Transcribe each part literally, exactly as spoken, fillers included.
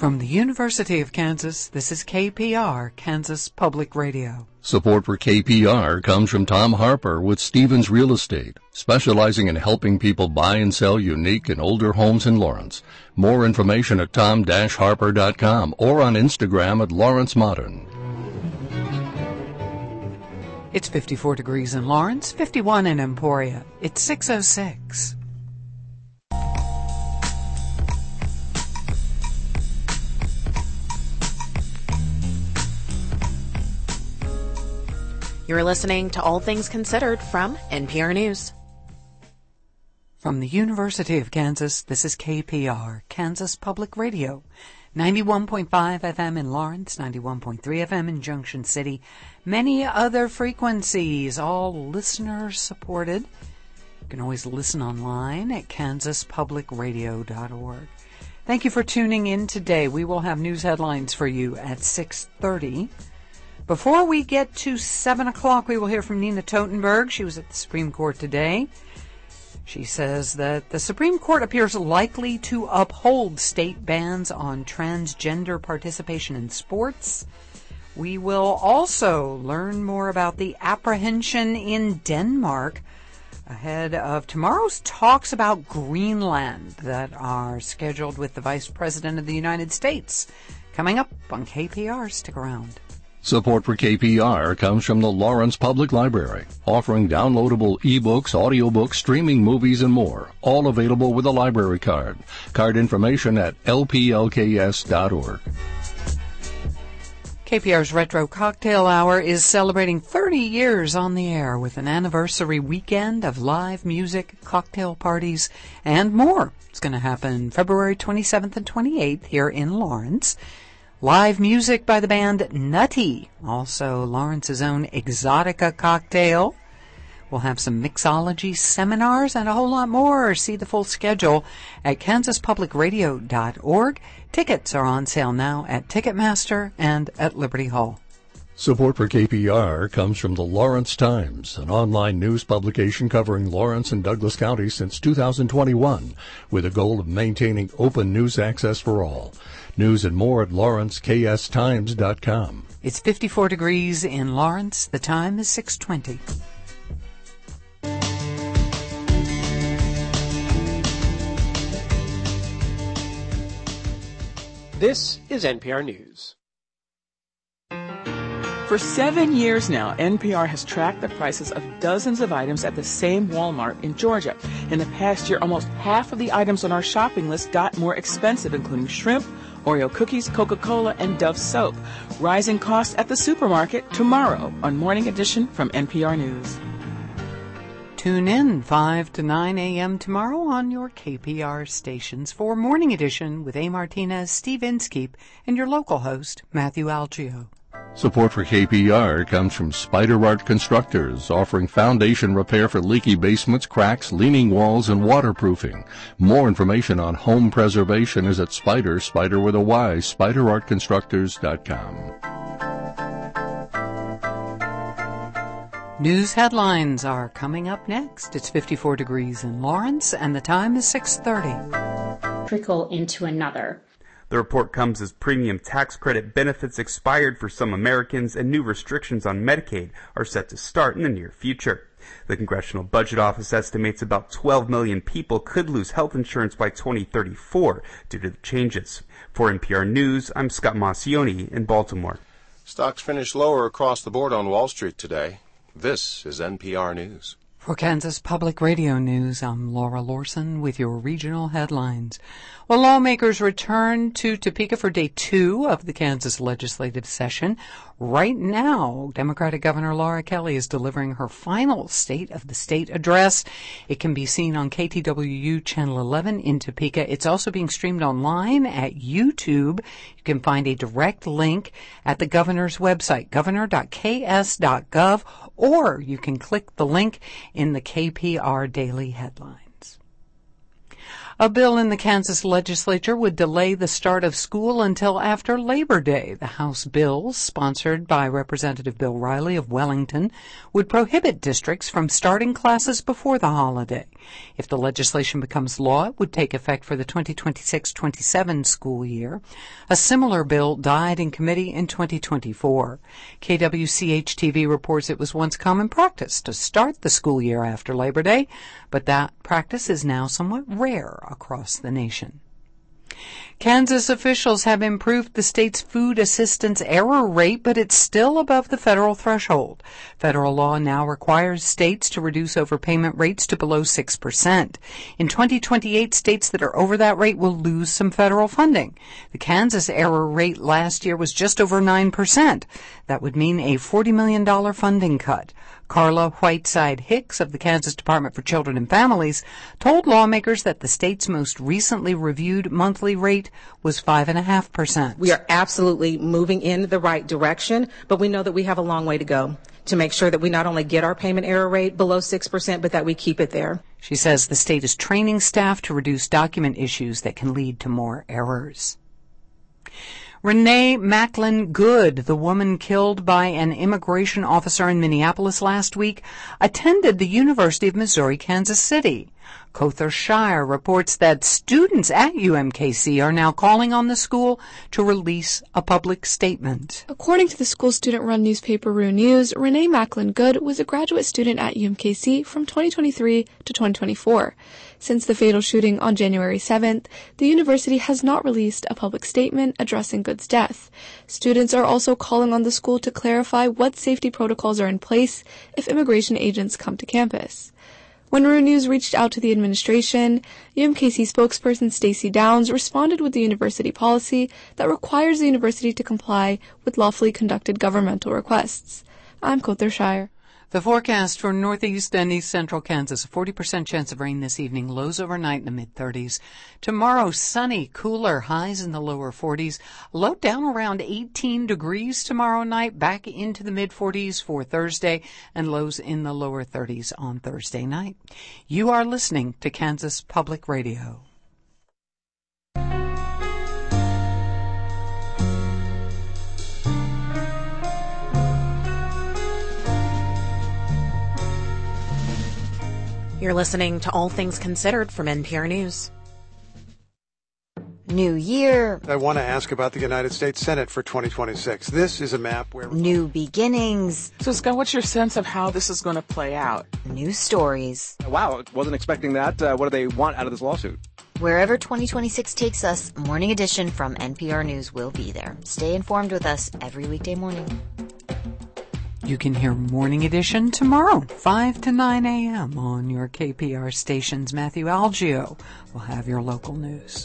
From the University of Kansas, this is K P R, Kansas Public Radio. Support for K P R comes from Tom Harper with Stevens Real Estate, specializing in helping people buy and sell unique and older homes in Lawrence. More information at tom dash harper dot com or on Instagram at Lawrence Modern. It's fifty-four degrees in Lawrence, fifty-one in Emporia. It's six oh six. You're listening to All Things Considered from N P R News. From the University of Kansas, this is K P R, Kansas Public Radio. ninety-one point five F M in Lawrence, ninety-one point three F M in Junction City. Many other frequencies, all listener supported. You can always listen online at kansas public radio dot org. Thank you for tuning in today. We will have news headlines for you at six thirty. Before we get to seven o'clock, we will hear from Nina Totenberg. She was at the Supreme Court today. She says that the Supreme Court appears likely to uphold state bans on transgender participation in sports. We will also learn more about the apprehension in Denmark ahead of tomorrow's talks about Greenland that are scheduled with the Vice President of the United States. Coming up on K P R. Stick around. Support for K P R comes from the Lawrence Public Library, offering downloadable ebooks, audiobooks, streaming movies, and more, all available with a library card. Card information at l p l k s dot org. K P R's Retro Cocktail Hour is celebrating thirty years on the air with an anniversary weekend of live music, cocktail parties, and more. It's going to happen February twenty-seventh and twenty-eighth here in Lawrence. Live music by the band Nutty, also Lawrence's own Exotica cocktail. We'll have some mixology seminars and a whole lot more. See the full schedule at kansas public radio dot org. Tickets are on sale now at Ticketmaster and at Liberty Hall. Support for K P R comes from the Lawrence Times, an online news publication covering Lawrence and Douglas counties since two thousand twenty-one, with a goal of maintaining open news access for all. News and more at lawrence k s times dot com. It's fifty-four degrees in Lawrence. The time is six twenty. This is N P R News. For seven years now, N P R has tracked the prices of dozens of items at the same Walmart in Georgia. In the past year, almost half of the items on our shopping list got more expensive, including shrimp, Oreo cookies, Coca-Cola, and Dove soap. Rising costs at the supermarket tomorrow on Morning Edition from N P R News. Tune in five to nine a.m. tomorrow on your K P R stations for Morning Edition with A. Martinez, Steve Inskeep, and your local host, Matthew Algio. Support for K P R comes from Spider Art Constructors, offering foundation repair for leaky basements, cracks, leaning walls, and waterproofing. More information on home preservation is at Spider, Spider with a Y, spider art constructors dot com. News headlines are coming up next. It's fifty-four degrees in Lawrence, and the time is six thirty. Trickle into another. The report comes as premium tax credit benefits expired for some Americans and new restrictions on Medicaid are set to start in the near future. The Congressional Budget Office estimates about twelve million people could lose health insurance by twenty thirty-four due to the changes. For N P R News, I'm Scott Massioni in Baltimore. Stocks finished lower across the board on Wall Street today. This is N P R News. For Kansas Public Radio News, I'm Laura Lorson with your regional headlines. Well, lawmakers return to Topeka for day two of the Kansas legislative session. Right now, Democratic Governor Laura Kelly is delivering her final State of the State address. It can be seen on K T W U Channel eleven in Topeka. It's also being streamed online at YouTube. You can find a direct link at the governor's website, governor dot k s dot gov, or you can click the link in the K P R Daily Headlines. A bill in the Kansas legislature would delay the start of school until after Labor Day. The House bill, sponsored by Representative Bill Riley of Wellington, would prohibit districts from starting classes before the holiday. If the legislation becomes law, it would take effect for the twenty twenty-six twenty-seven school year. A similar bill died in committee in twenty twenty-four. K W C H T V reports it was once common practice to start the school year after Labor Day, but that practice is now somewhat rare across the nation. Kansas officials have improved the state's food assistance error rate, but it's still above the federal threshold. Federal law now requires states to reduce overpayment rates to below six percent. In twenty twenty-eight, states that are over that rate will lose some federal funding. The Kansas error rate last year was just over nine percent. That would mean a forty million dollars funding cut. Carla Whiteside Hicks of the Kansas Department for Children and Families told lawmakers that the state's most recently reviewed monthly rate was five point five percent. We are absolutely moving in the right direction, but we know that we have a long way to go to make sure that we not only get our payment error rate below six percent, but that we keep it there. She says the state is training staff to reduce document issues that can lead to more errors. Renee Macklin Good, the woman killed by an immigration officer in Minneapolis last week, attended the University of Missouri-Kansas City. Cother Shire reports that students at U M K C are now calling on the school to release a public statement. According to the school student-run newspaper Rue News, Renee Macklin Good was a graduate student at U M K C from twenty twenty-three to twenty twenty-four. Since the fatal shooting on January seventh, the university has not released a public statement addressing Good's death. Students are also calling on the school to clarify what safety protocols are in place if immigration agents come to campus. When Rue News reached out to the administration, U M K C spokesperson Stacey Downs responded with the university policy that requires the university to comply with lawfully conducted governmental requests. I'm Cother Shire. The forecast for northeast and east central Kansas, a forty percent chance of rain this evening, lows overnight in the mid-thirties. Tomorrow, sunny, cooler, highs in the lower forties. Low down around eighteen degrees tomorrow night, back into the mid-forties for Thursday, and lows in the lower thirties on Thursday night. You are listening to Kansas Public Radio. You're listening to All Things Considered from N P R News. New year. I want to ask about the United States Senate for twenty twenty-six. This is a map where... New beginnings. So, Scott, what's your sense of how this is going to play out? New stories. Wow, wasn't expecting that. Uh, what do they want out of this lawsuit? Wherever twenty twenty-six takes us, Morning Edition from N P R News will be there. Stay informed with us every weekday morning. You can hear Morning Edition tomorrow, five to nine a.m. on your K P R stations. Matthew Algio will have your local news.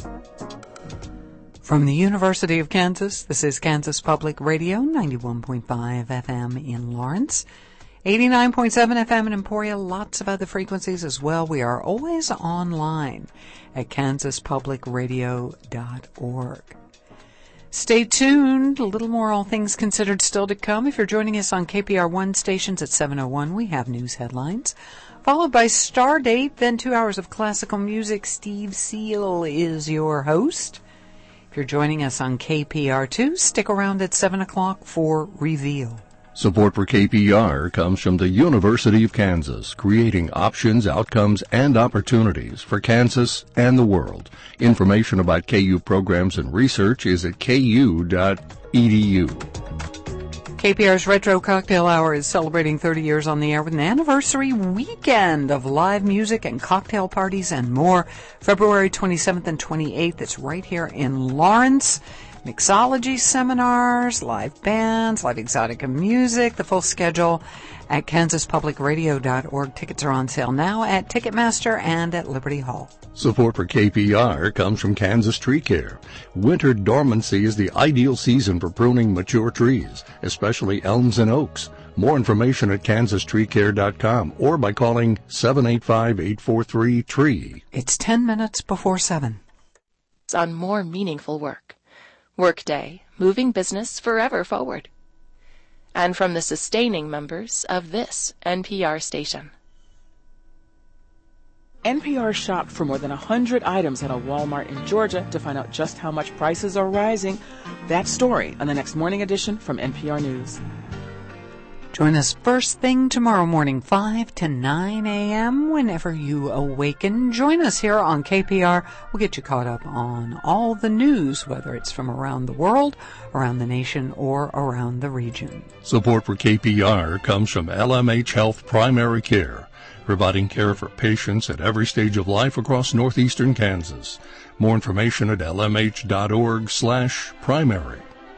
From the University of Kansas, this is Kansas Public Radio, ninety-one point five F M in Lawrence, eighty-nine point seven F M in Emporia, lots of other frequencies as well. We are always online at kansas public radio dot org. Stay tuned. A little more All Things Considered still to come. If you're joining us on K P R one stations at seven oh one, we have news headlines, followed by Star Date, then two hours of classical music. Steve Seal is your host. If you're joining us on K P R two, stick around at seven o'clock for Reveal. Support for K P R comes from the University of Kansas, creating options, outcomes, and opportunities for Kansas and the world. Information about K U programs and research is at k u dot e d u. K P R's Retro Cocktail Hour is celebrating thirty years on the air with an anniversary weekend of live music and cocktail parties and more. February twenty-seventh and twenty-eighth, it's right here in Lawrence. Mixology seminars, live bands, live exotica music, the full schedule at kansas public radio dot org. Tickets are on sale now at Ticketmaster and at Liberty Hall. Support for K P R comes from Kansas Tree Care. Winter dormancy is the ideal season for pruning mature trees, especially elms and oaks. More information at kansas tree care dot com or by calling seven eight five, eight four three, T R E E. It's ten minutes before seven. On more meaningful work. Workday, moving business forever forward. And from the sustaining members of this N P R station. N P R shopped for more than one hundred items at a Walmart in Georgia to find out just how much prices are rising. That story on the next morning edition from N P R News. Join us first thing tomorrow morning, five to nine a.m. whenever you awaken. Join us here on K P R. We'll get you caught up on all the news, whether it's from around the world, around the nation, or around the region. Support for K P R comes from L M H Health Primary Care, providing care for patients at every stage of life across northeastern Kansas. More information at L M H dot org slash primary.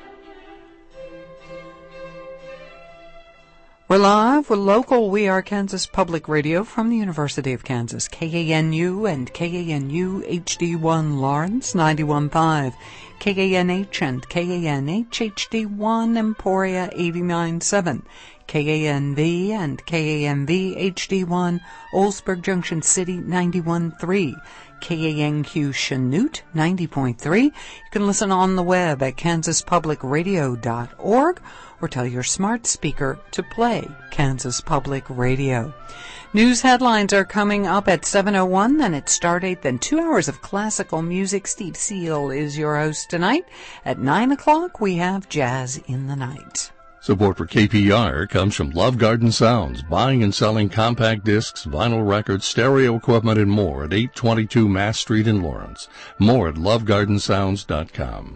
We're live, we're local, we are Kansas Public Radio from the University of Kansas, K A N U and K A N U H D one Lawrence, ninety-one point five, K A N H and K A N H H D one Emporia, eighty-nine point seven, K A N V and K A N V H D one Oldsburg Junction City, ninety-one point three, K A N Q Chanute, ninety point three. You can listen on the web at kansas public radio dot org or tell your smart speaker to play Kansas Public Radio. News headlines are coming up at seven oh one, then at Stardate, then two hours of classical music. Steve Seal is your host tonight. At nine o'clock, we have Jazz in the Night. Support for K P R comes from Love Garden Sounds, buying and selling compact discs, vinyl records, stereo equipment, and more at eight twenty-two Mass Street in Lawrence. More at love garden sounds dot com.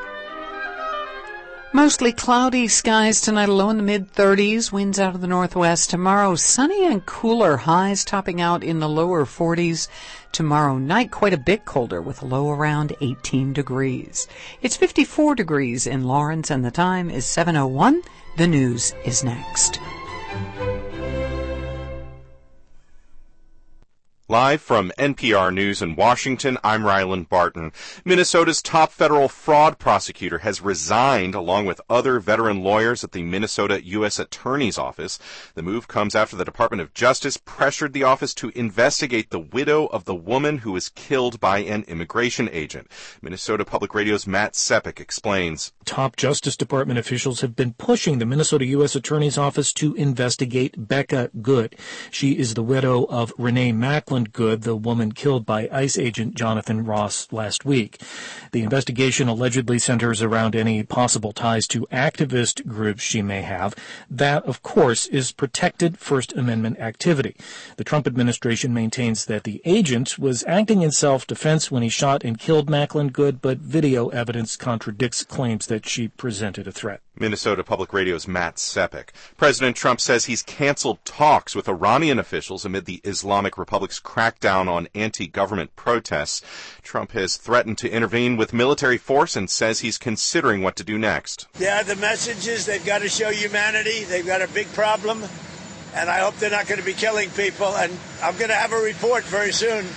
Mostly cloudy skies tonight, low in the mid-thirties, winds out of the northwest. Tomorrow, sunny and cooler, highs topping out in the lower forties. Tomorrow night, quite a bit colder with a low around eighteen degrees. It's fifty-four degrees in Lawrence, and the time is seven oh one. The news is next. Live from N P R News in Washington, I'm Ryland Barton. Minnesota's top federal fraud prosecutor has resigned along with other veteran lawyers at the Minnesota U S Attorney's Office. The move comes after the Department of Justice pressured the office to investigate the widow of the woman who was killed by an immigration agent. Minnesota Public Radio's Matt Sepik explains. Top Justice Department officials have been pushing the Minnesota U S Attorney's Office to investigate Becca Good. She is the widow of Renee Macklin Good, the woman killed by ICE agent Jonathan Ross last week. The investigation allegedly centers around any possible ties to activist groups she may have. That, of course, is protected First Amendment activity. The Trump administration maintains that the agent was acting in self-defense when he shot and killed Macklin Good, but video evidence contradicts claims that she presented a threat. Minnesota Public Radio's Matt Sepik. President Trump says he's canceled talks with Iranian officials amid the Islamic Republic's crackdown on anti-government protests. Trump has threatened to intervene with military force and says he's considering what to do next. Yeah, the message is they've got to show humanity. They've got a big problem, and I hope they're not going to be killing people. And I'm going to have a report very soon.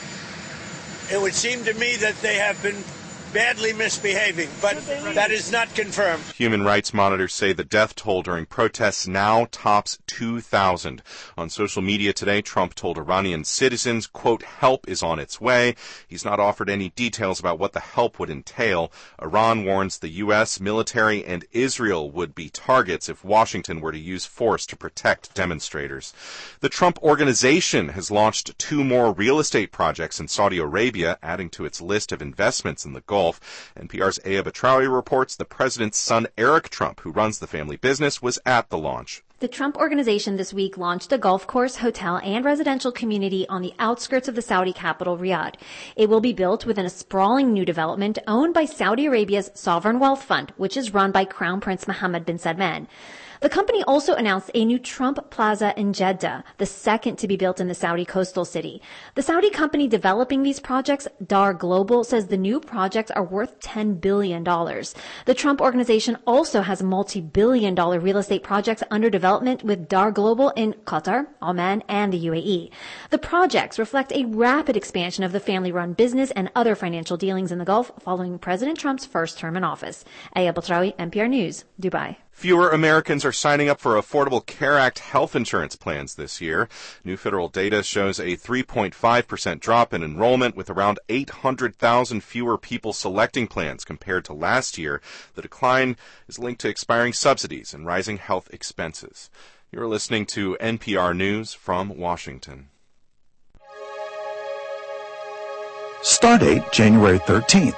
It would seem to me that they have been badly misbehaving, but that is not confirmed. Human rights monitors say the death toll during protests now tops two thousand. On social media today, Trump told Iranian citizens, quote, help is on its way. He's not offered any details about what the help would entail. Iran warns the U S military and Israel would be targets if Washington were to use force to protect demonstrators. The Trump Organization has launched two more real estate projects in Saudi Arabia, adding to its list of investments in the Gulf. N P R's Aya Batrawi reports the president's son, Eric Trump, who runs the family business, was at the launch. The Trump Organization this week launched a golf course, hotel, and residential community on the outskirts of the Saudi capital, Riyadh. It will be built within a sprawling new development owned by Saudi Arabia's Sovereign Wealth Fund, which is run by Crown Prince Mohammed bin Salman. The company also announced a new Trump Plaza in Jeddah, the second to be built in the Saudi coastal city. The Saudi company developing these projects, Dar Global, says the new projects are worth ten billion dollars. The Trump Organization also has multi-billion dollar real estate projects under development with Dar Global in Qatar, Oman, and the U A E. The projects reflect a rapid expansion of the family-run business and other financial dealings in the Gulf following President Trump's first term in office. Aya Batrawi, N P R News, Dubai. Fewer Americans are signing up for Affordable Care Act health insurance plans this year. New federal data shows a three point five percent drop in enrollment, with around eight hundred thousand fewer people selecting plans compared to last year. The decline is linked to expiring subsidies and rising health expenses. You're listening to N P R News from Washington. Stardate January thirteenth.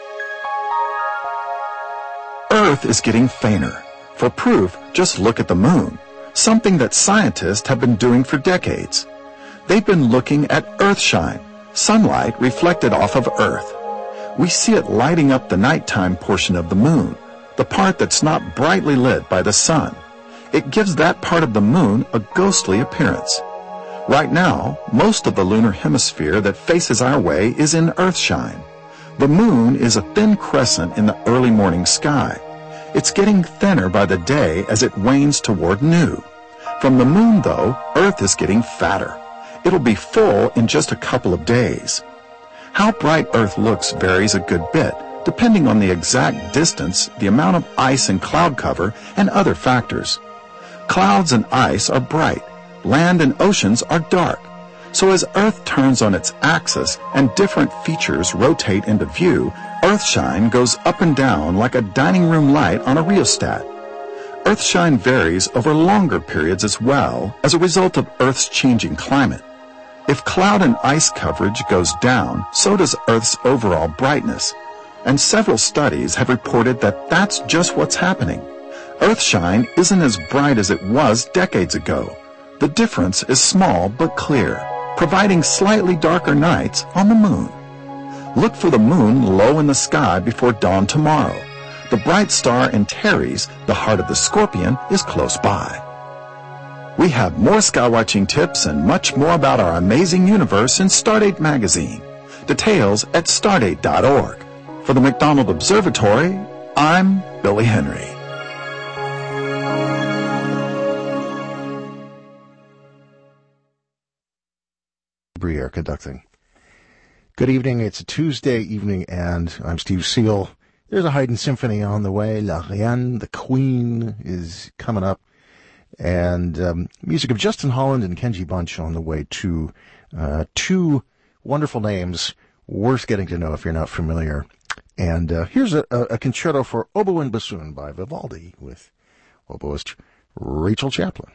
Earth is getting fainter. For proof, just look at the moon, something that scientists have been doing for decades. They've been looking at Earthshine, sunlight reflected off of Earth. We see it lighting up the nighttime portion of the moon, the part that's not brightly lit by the sun. It gives that part of the moon a ghostly appearance. Right now, most of the lunar hemisphere that faces our way is in Earthshine. The moon is a thin crescent in the early morning sky. It's getting thinner by the day as it wanes toward new. From the moon, though, Earth is getting fatter. It'll be full in just a couple of days. How bright Earth looks varies a good bit, depending on the exact distance, the amount of ice and cloud cover, and other factors. Clouds and ice are bright. Land and oceans are dark. So as Earth turns on its axis and different features rotate into view, Earthshine goes up and down like a dining room light on a rheostat. Earthshine varies over longer periods as well as a result of Earth's changing climate. If cloud and ice coverage goes down, so does Earth's overall brightness. And several studies have reported that that's just what's happening. Earthshine isn't as bright as it was decades ago. The difference is small but clear, providing slightly darker nights on the moon. Look for the moon low in the sky before dawn tomorrow. The bright star Antares, the heart of the Scorpion, is close by. We have more skywatching tips and much more about our amazing universe in Stardate magazine. Details at stardate dot org. For the McDonald Observatory, I'm Billy Henry. Briere conducting. Good evening. It's a Tuesday evening, and I'm Steve Seal. There's a Haydn symphony on the way. La Reine, the Queen, is coming up, and um, music of Justin Holland and Kenji Bunch on the way too. Uh, two wonderful names worth getting to know if you're not familiar. And uh, here's a, a, a concerto for oboe and bassoon by Vivaldi with oboist Rachel Chaplin.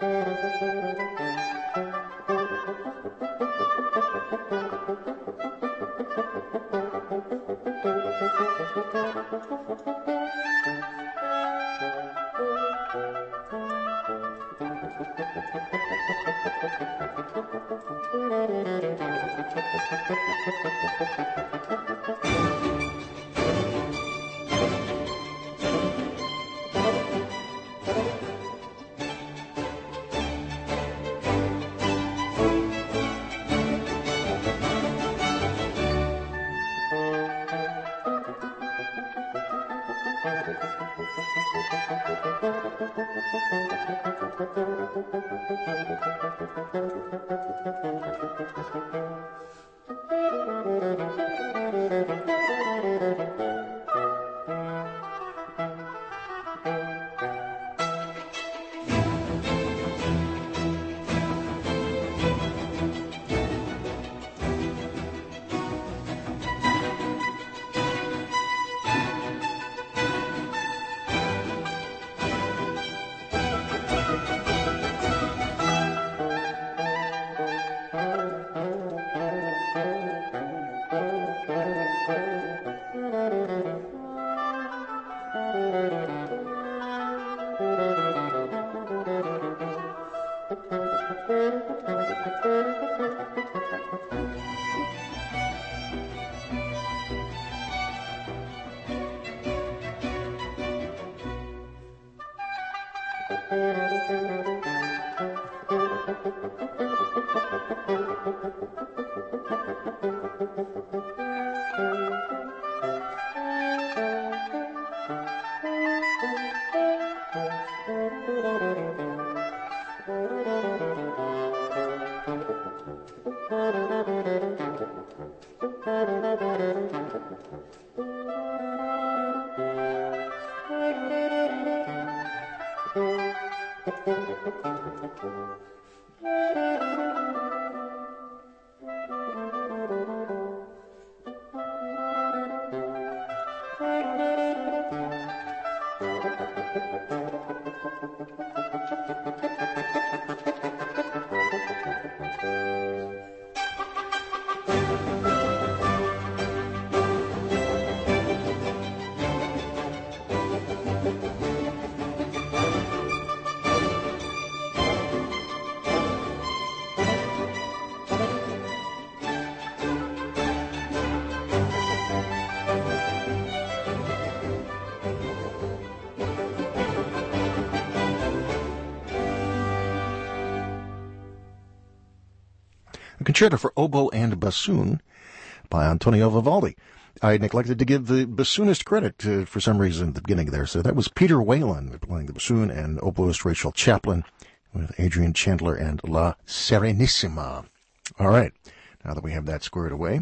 Concerto for Oboe and Bassoon by Antonio Vivaldi. I neglected to give the bassoonist credit uh, for some reason at the beginning there. So that was Peter Whalen playing the bassoon and oboist Rachel Chaplin with Adrian Chandler and La Serenissima. All right, now that we have that squared away.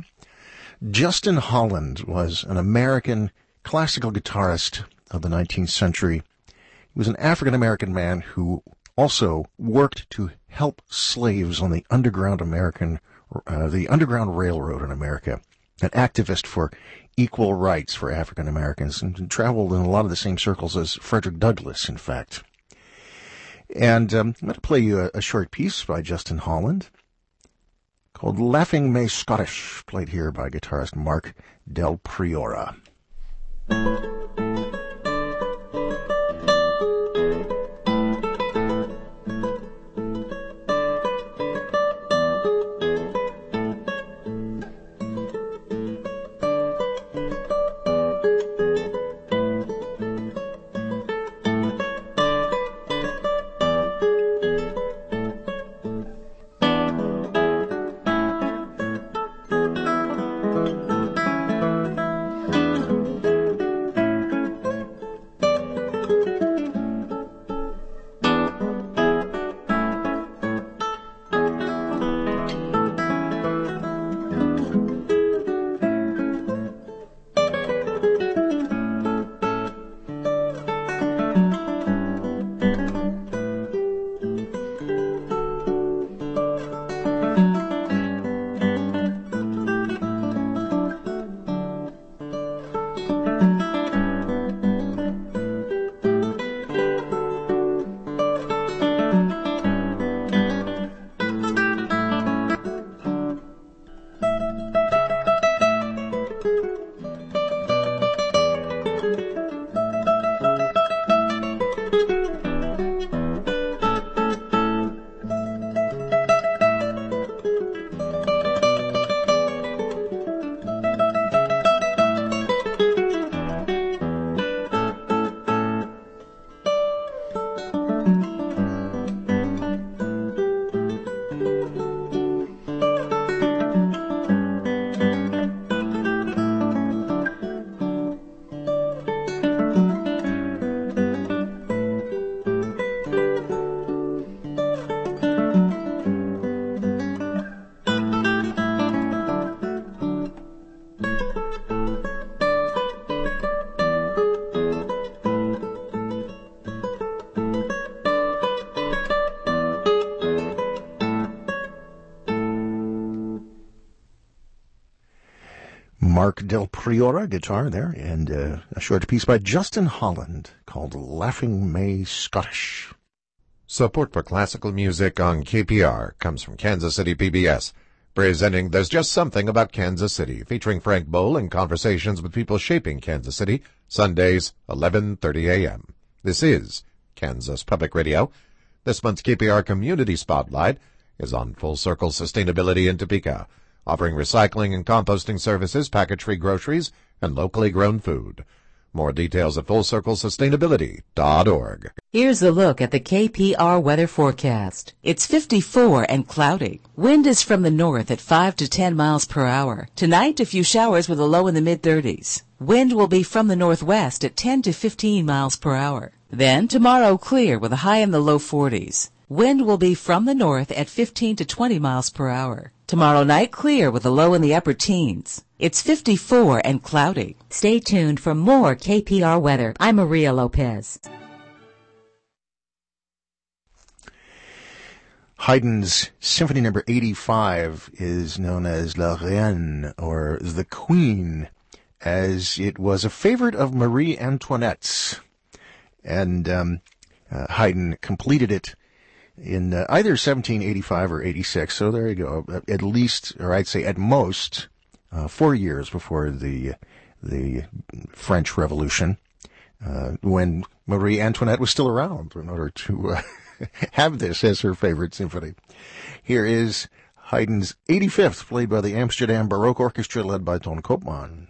Justin Holland was an American classical guitarist of the nineteenth century. He was an African-American man who also worked to help slaves on the underground American, uh, the Underground Railroad in America, an activist for equal rights for African Americans, and traveled in a lot of the same circles as Frederick Douglass, in fact. And um, I'm going to play you a, a short piece by Justin Holland called Laughing May Scottish, played here by guitarist Mark Del Priora. Mark Del Priora, guitar there, and uh, a short piece by Justin Holland called Laughing May Scottish. Support for classical music on K P R comes from Kansas City P B S, presenting There's Just Something About Kansas City, featuring Frank Bowl and conversations with people shaping Kansas City, Sundays, eleven thirty a.m. This is Kansas Public Radio. This month's K P R Community Spotlight is on Full Circle Sustainability in Topeka, offering recycling and composting services, package-free groceries, and locally grown food. More details at full circle sustainability dot org. Here's a look at the K P R weather forecast. It's fifty-four and cloudy. Wind is from the north at five to ten miles per hour. Tonight, a few showers with a low in the mid-thirties. Wind will be from the northwest at ten to fifteen miles per hour. Then, tomorrow, clear with a high in the low forties. Wind will be from the north at fifteen to twenty miles per hour. Tomorrow night, clear with a low in the upper teens. It's fifty-four and cloudy. Stay tuned for more K P R weather. I'm Maria Lopez. Haydn's Symphony Number eighty-five is known as La Reine, or the Queen, as it was a favorite of Marie Antoinette's. And um, uh, Haydn completed it in uh, either seventeen eighty-five or eighty-six. So there you go. At least, or I'd say at most, uh, four years before the the French Revolution, uh, when Marie Antoinette was still around in order to uh, have this as her favorite symphony. Here is Haydn's eighty-fifth, played by the Amsterdam Baroque Orchestra, led by Ton Koopman.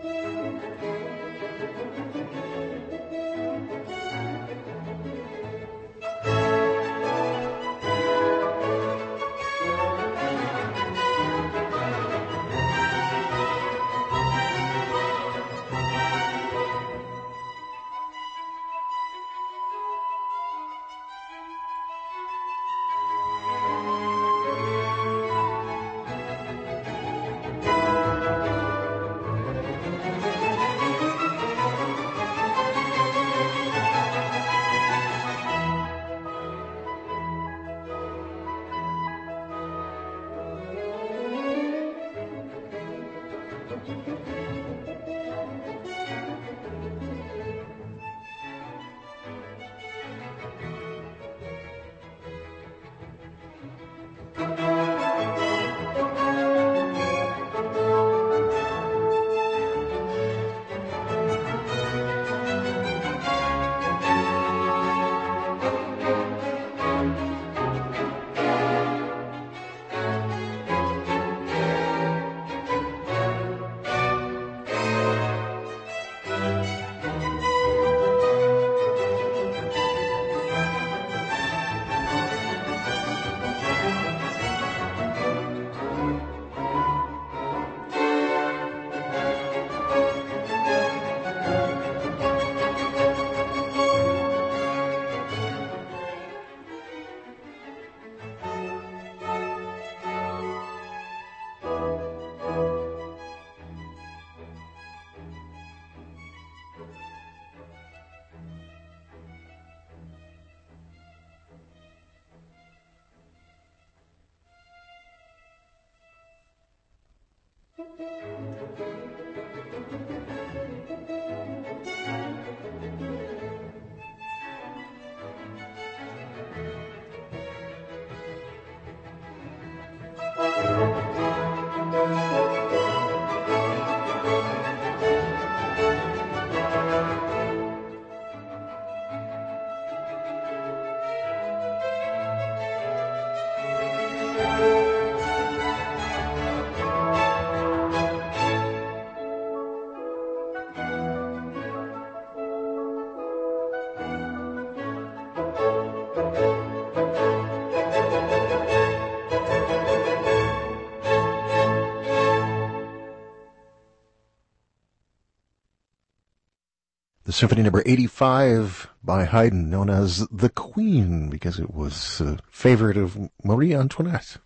The Symphony Number eighty-five by Haydn, known as the Queen, because it was a favorite of Marie Antoinette.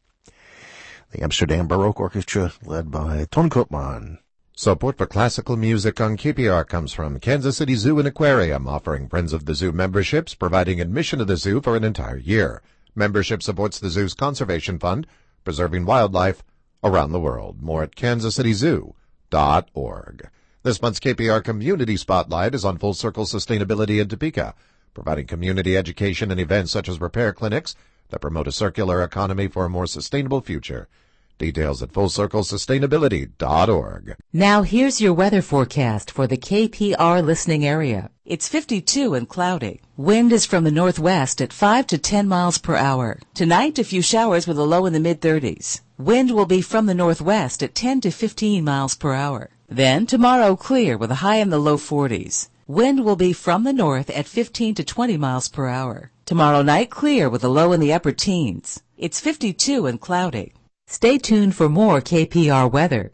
The Amsterdam Baroque Orchestra, led by Ton Koopman. Support for classical music on K P R comes from Kansas City Zoo and Aquarium, offering Friends of the Zoo memberships, providing admission to the zoo for an entire year. Membership supports the zoo's conservation fund, preserving wildlife around the world. More at kansas city zoo dot org. This month's K P R Community Spotlight is on Full Circle Sustainability in Topeka, providing community education and events such as repair clinics that promote a circular economy for a more sustainable future. Details at full circle sustainability dot org. Now here's your weather forecast for the K P R listening area. It's fifty-two and cloudy. Wind is from the northwest at five to ten miles per hour. Tonight, a few showers with a low in the mid-thirties. Wind will be from the northwest at ten to fifteen miles per hour. Then tomorrow, clear with a high in the low forties. Wind will be from the north at fifteen to twenty miles per hour. Tomorrow night, clear with a low in the upper teens. It's fifty-two and cloudy. Stay tuned for more K P R weather.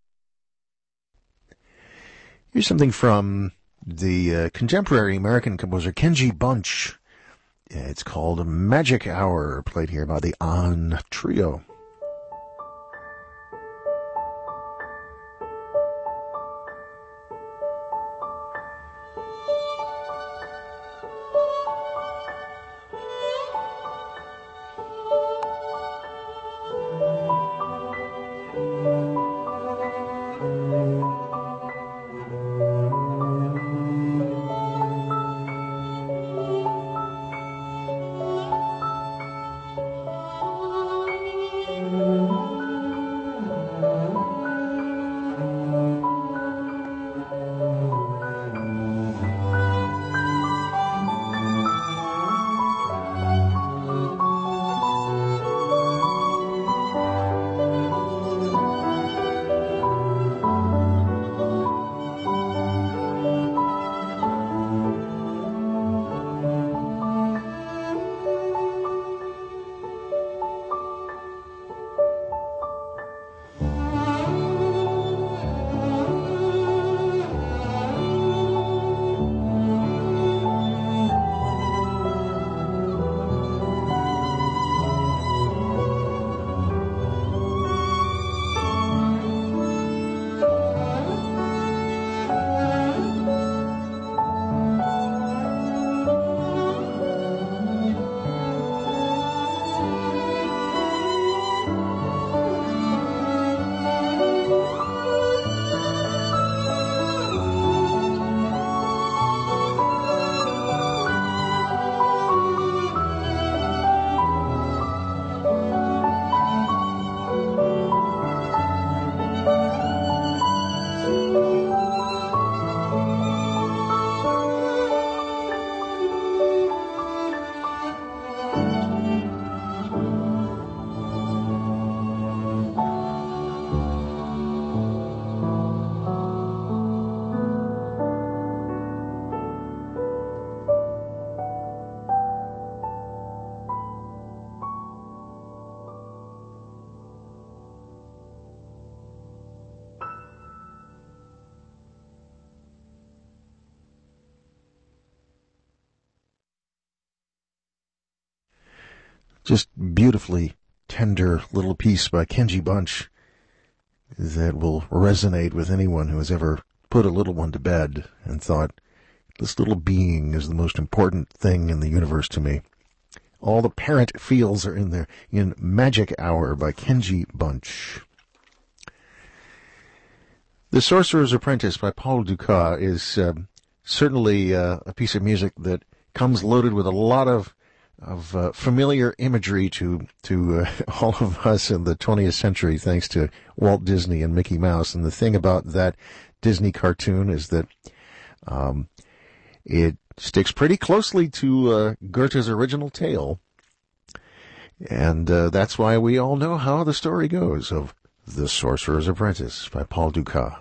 Here's something from the uh, contemporary American composer Kenji Bunch. It's called Magic Hour, played here by the On Trio. just beautifully tender little piece by Kenji Bunch that will resonate with anyone who has ever put a little one to bed and thought, this little being is the most important thing in the universe to me. All the parent feels are in there in Magic Hour by Kenji Bunch. The Sorcerer's Apprentice by Paul Dukas is uh, certainly uh, a piece of music that comes loaded with a lot of of uh, familiar imagery to to uh, all of us in the twentieth century, thanks to Walt Disney and Mickey Mouse. And the thing about that Disney cartoon is that um, it sticks pretty closely to uh, Goethe's original tale. And uh, that's why we all know how the story goes of The Sorcerer's Apprentice by Paul Dukas.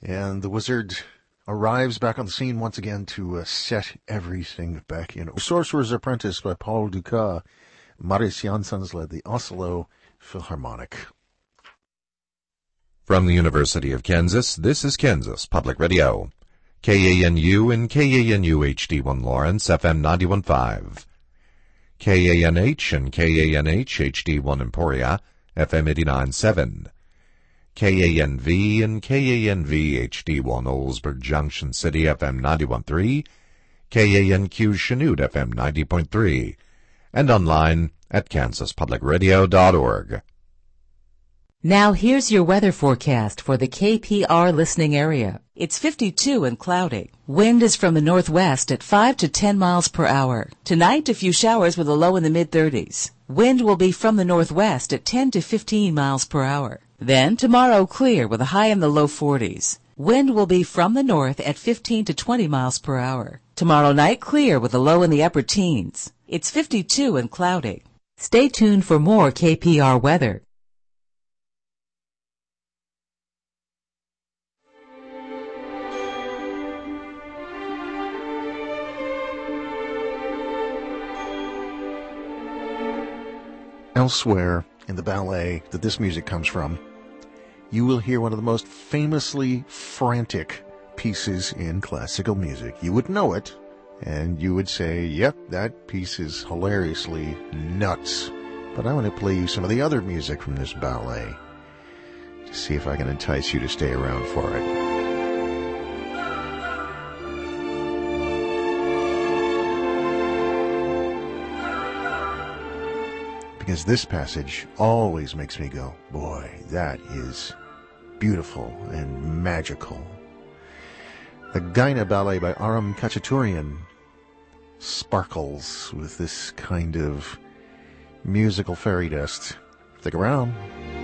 And the wizard arrives back on the scene once again to uh, set everything back in. Sorcerer's Apprentice by Paul Dukas. Marius Jansons led the Oslo Philharmonic. From the University of Kansas, this is Kansas Public Radio. K A N U and K A N U H D one Lawrence, F M ninety-one point five. K A N H and K A N H H D one Emporia, F M eighty-nine point seven. K A N V and K A N V H D one Oldsburg Junction City, F M ninety-one point three. K A N Q Chanute, F M ninety point three. And online at kansas public radio dot org. Now here's your weather forecast for the K P R listening area. It's fifty-two and cloudy. Wind is from the northwest at five to ten miles per hour. Tonight, a few showers with a low in the mid-thirties. Wind will be from the northwest at ten to fifteen miles per hour. Then tomorrow, clear with a high in the low forties. Wind will be from the north at fifteen to twenty miles per hour. Tomorrow night, clear with a low in the upper teens. It's fifty-two and cloudy. Stay tuned for more K P R weather. Elsewhere in the ballet that this music comes from, you will hear one of the most famously frantic pieces in classical music. You would know it, and you would say, yep, that piece is hilariously nuts. But I want to play you some of the other music from this ballet to see if I can entice you to stay around for it. Because this passage always makes me go, boy, that is beautiful and magical. The Gaina Ballet by Aram Khachaturian sparkles with this kind of musical fairy dust. Stick around.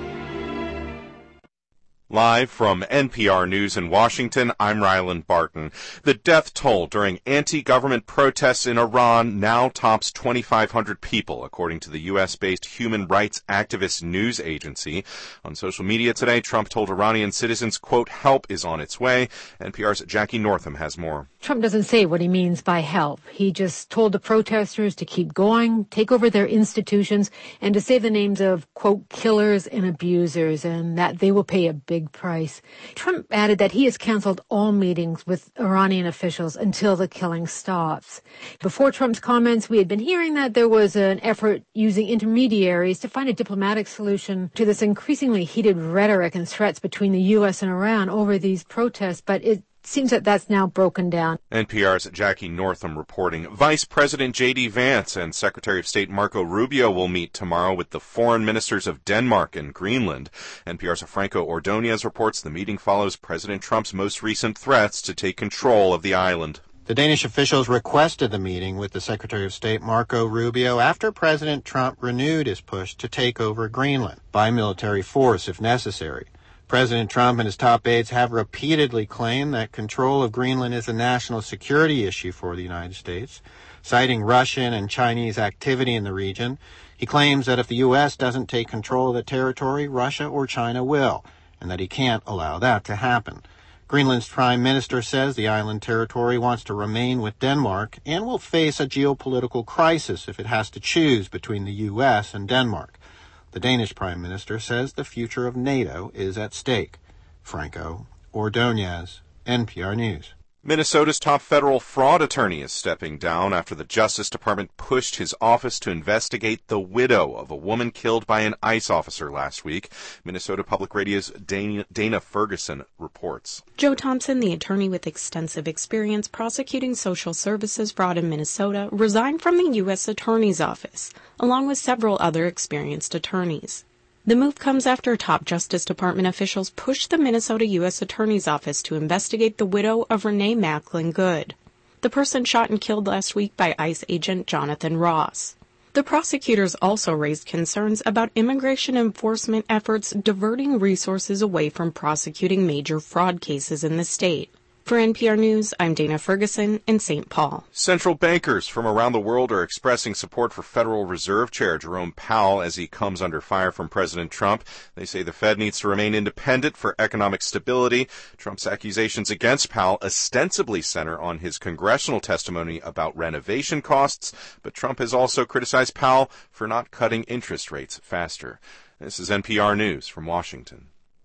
Live from N P R News in Washington, I'm Ryland Barton. The death toll during anti-government protests in Iran now tops twenty-five hundred people, according to the U S-based human rights activist news agency. On social media today, Trump told Iranian citizens, quote, help is on its way. N P R's Jackie Northam has more. Trump doesn't say what he means by help. He just told the protesters to keep going, take over their institutions, and to say the names of, quote, killers and abusers, and that they will pay a big price. Trump added that he has canceled all meetings with Iranian officials until the killing stops. Before Trump's comments, we had been hearing that there was an effort using intermediaries to find a diplomatic solution to this increasingly heated rhetoric and threats between the U S and Iran over these protests, but it seems that that's now broken down. N P R's Jackie Northam reporting. Vice President J D Vance and Secretary of State Marco Rubio will meet tomorrow with the foreign ministers of Denmark and Greenland. N P R's Franco Ordonez reports the meeting follows President Trump's most recent threats to take control of the island. The Danish officials requested the meeting with the Secretary of State Marco Rubio after President Trump renewed his push to take over Greenland by military force if necessary. President Trump and his top aides have repeatedly claimed that control of Greenland is a national security issue for the United States. Citing Russian and Chinese activity in the region, he claims that if the U S doesn't take control of the territory, Russia or China will, and that he can't allow that to happen. Greenland's prime minister says the island territory wants to remain with Denmark and will face a geopolitical crisis if it has to choose between the U S and Denmark. The Danish Prime Minister says the future of NATO is at stake. Franco Ordonez, N P R News. Minnesota's top federal fraud attorney is stepping down after the Justice Department pushed his office to investigate the widow of a woman killed by an ICE officer last week. Minnesota Public Radio's Dana, Dana Ferguson reports. Joe Thompson, the attorney with extensive experience prosecuting social services fraud in Minnesota, resigned from the U S Attorney's Office, along with several other experienced attorneys. The move comes after top Justice Department officials pushed the Minnesota U S Attorney's Office to investigate the widow of Renee Macklin Good, the person shot and killed last week by ICE agent Jonathan Ross. The prosecutors also raised concerns about immigration enforcement efforts diverting resources away from prosecuting major fraud cases in the state. For N P R News, I'm Dana Ferguson in Saint Paul. Central bankers from around the world are expressing support for Federal Reserve Chair Jerome Powell as he comes under fire from President Trump. They say the Fed needs to remain independent for economic stability. Trump's accusations against Powell ostensibly center on his congressional testimony about renovation costs, but Trump has also criticized Powell for not cutting interest rates faster. This is N P R News from Washington.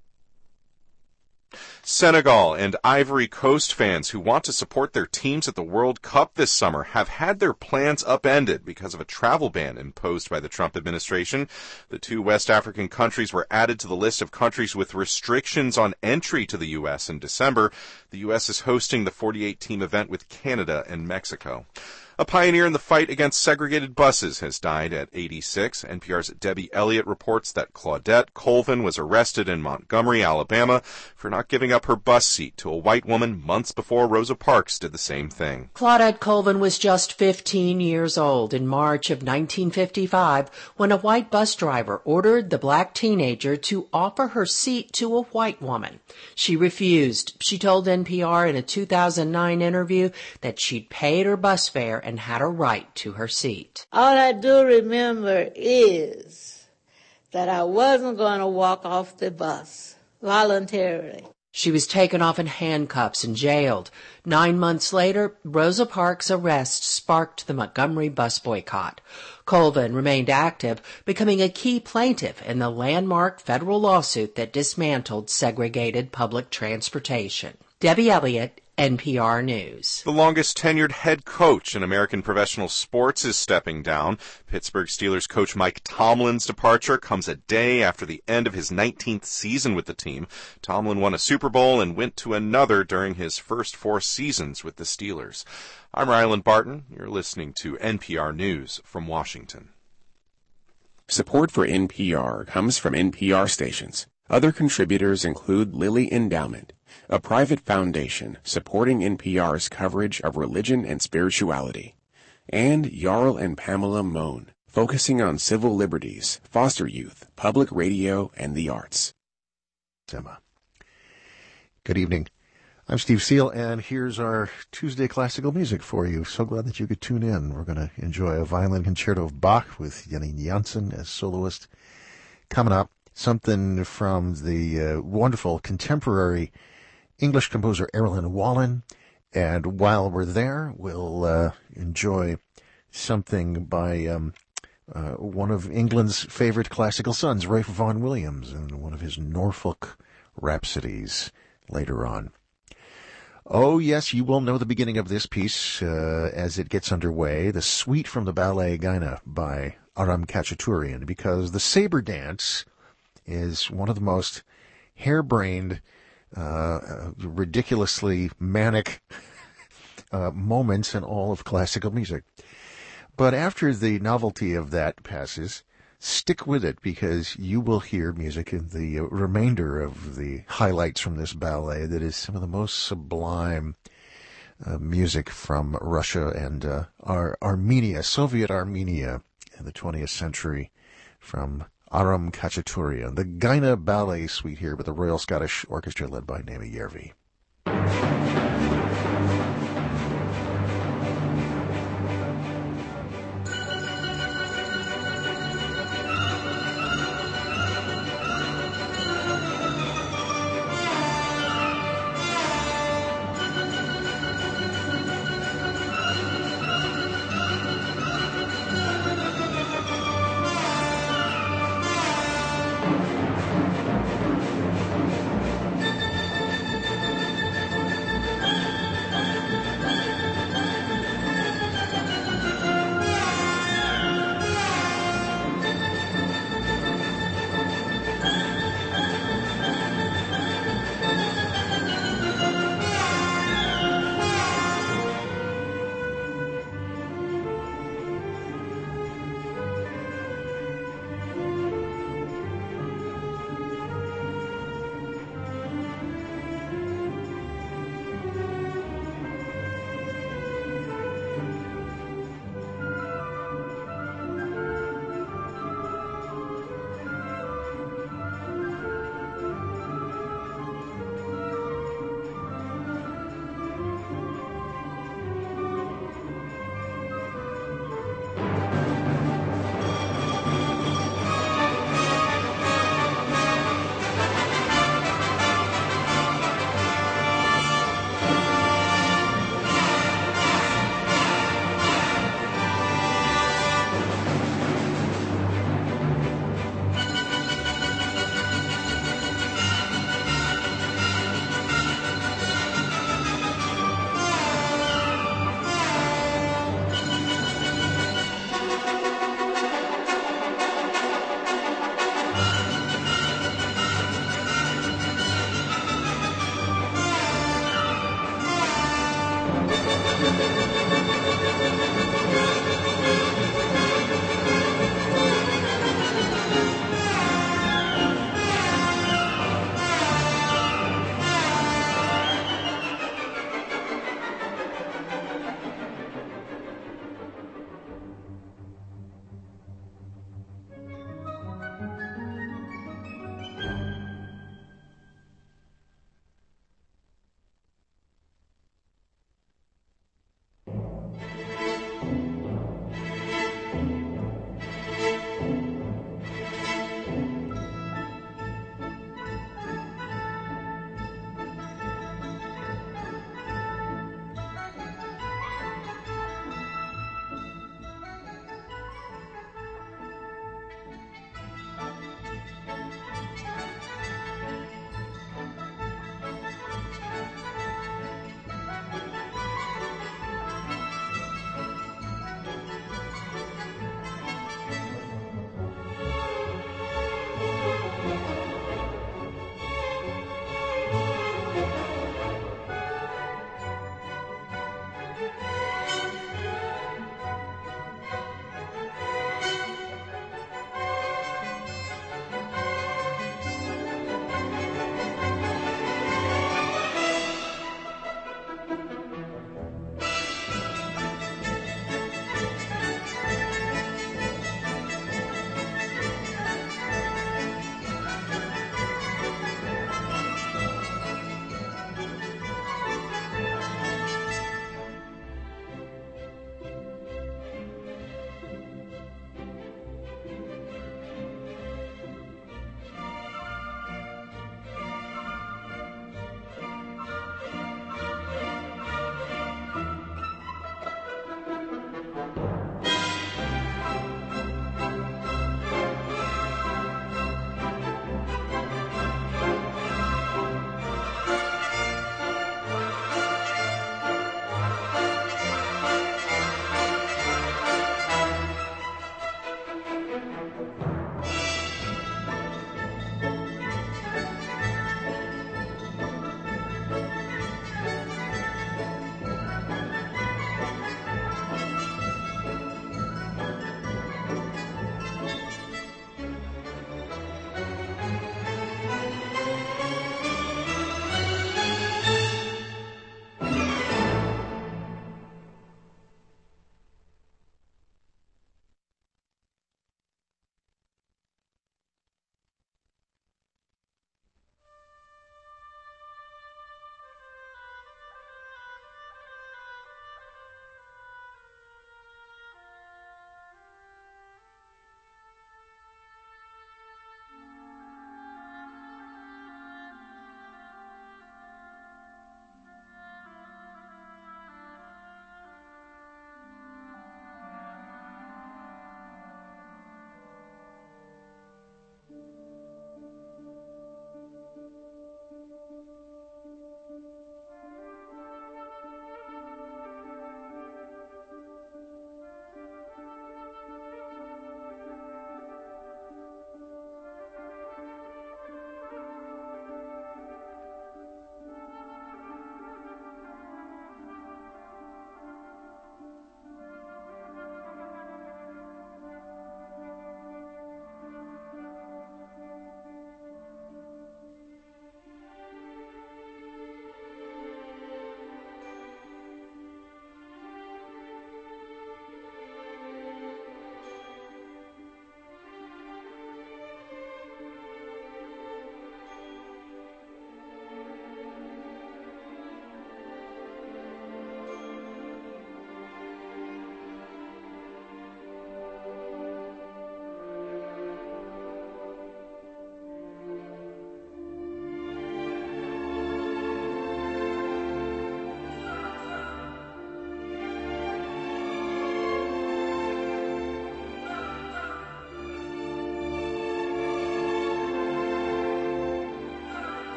Senegal and Ivory Coast fans who want to support their teams at the World Cup this summer have had their plans upended because of a travel ban imposed by the Trump administration. The two West African countries were added to the list of countries with restrictions on entry to the U S in December. The U S is hosting the forty-eight team event with Canada and Mexico. A pioneer in the fight against segregated buses has died at eighty-six. N P R's Debbie Elliott reports that Claudette Colvin was arrested in Montgomery, Alabama, for not giving up her bus seat to a white woman months before Rosa Parks did the same thing. Claudette Colvin was just fifteen years old in March of nineteen fifty-five when a white bus driver ordered the black teenager to offer her seat to a white woman. She refused. She told N P R in a two thousand nine interview that she'd paid her bus fare and had a right to her seat. All I do remember is that I wasn't going to walk off the bus voluntarily. She was taken off in handcuffs and jailed. Nine months later, Rosa Parks' arrest sparked the Montgomery bus boycott. Colvin remained active, becoming a key plaintiff in the landmark federal lawsuit that dismantled segregated public transportation. Debbie Elliott, N P R News. The longest tenured head coach in American professional sports is stepping down. Pittsburgh Steelers coach Mike Tomlin's departure comes a day after the end of his nineteenth season with the team. Tomlin won a Super Bowl and went to another during his first four seasons with the Steelers. I'm Ryland Barton. You're listening to N P R News from Washington. Support for N P R comes from N P R stations. Other contributors include Lilly Endowment, a private foundation supporting N P R's coverage of religion and spirituality, and Jarl and Pamela Mohn, focusing on civil liberties, foster youth, public radio, and the arts. Emma. Good evening. I'm Steve Seal, and here's our Tuesday classical music for you. So glad that you could tune in. We're going to enjoy a violin concerto of Bach with Janine Jansen as soloist. Coming up, something from the uh, wonderful contemporary English composer Erilyn Wallin. And while we're there, we'll uh, enjoy something by um, uh, one of England's favorite classical sons, Ralph Vaughan Williams, in one of his Norfolk Rhapsodies later on. Oh, yes, you will know the beginning of this piece uh, as it gets underway, the suite from the ballet Gaina by Aram Khachaturian, because the saber dance is one of the most harebrained, uh, ridiculously manic uh, moments in all of classical music. But after the novelty of that passes, stick with it, because you will hear music in the remainder of the highlights from this ballet that is some of the most sublime uh, music from Russia and uh, Ar- Armenia, Soviet Armenia in the twentieth century, from Aram Khachaturian, the Gaina Ballet Suite here with the Royal Scottish Orchestra led by Naomi Järvi.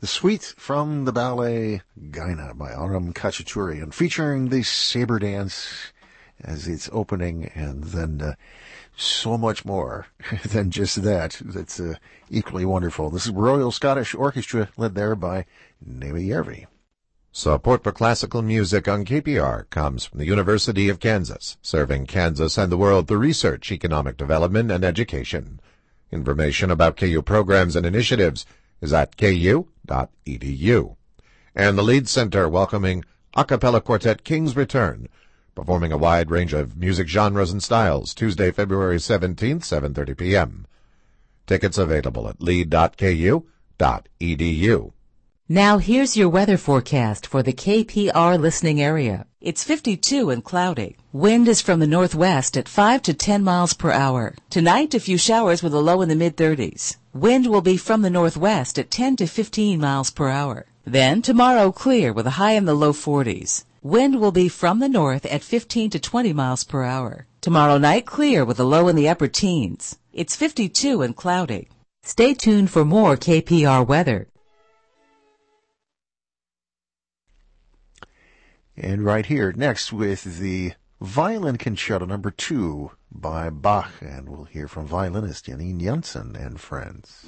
The suite from the ballet Gaina by Aram Khachaturian, featuring the saber dance as its opening, and then uh, so much more than just that. That's uh, equally wonderful. This is Royal Scottish Orchestra, led there by Neva Järvi. Support for classical music on K P R comes from the University of Kansas, serving Kansas and the world through research, economic development, and education. Information about K U programs and initiatives is at k u dot e d u. And the Leeds Center welcoming a cappella quartet King's Return, performing a wide range of music genres and styles, Tuesday, February seventeenth, seven thirty p.m. Tickets available at lead dot k u dot e d u. Now here's your weather forecast for the K P R listening area. It's fifty-two and cloudy. Wind is from the northwest at five to ten miles per hour. Tonight, a few showers with a low in the mid-thirties. Wind will be from the northwest at ten to fifteen miles per hour. Then tomorrow, clear with a high in the low forties. Wind will be from the north at fifteen to twenty miles per hour. Tomorrow night, clear with a low in the upper teens. It's fifty-two and cloudy. Stay tuned for more K P R weather. And right here, next with the Violin Concerto number two by Bach, and we'll hear from violinist Janine Jansen and friends.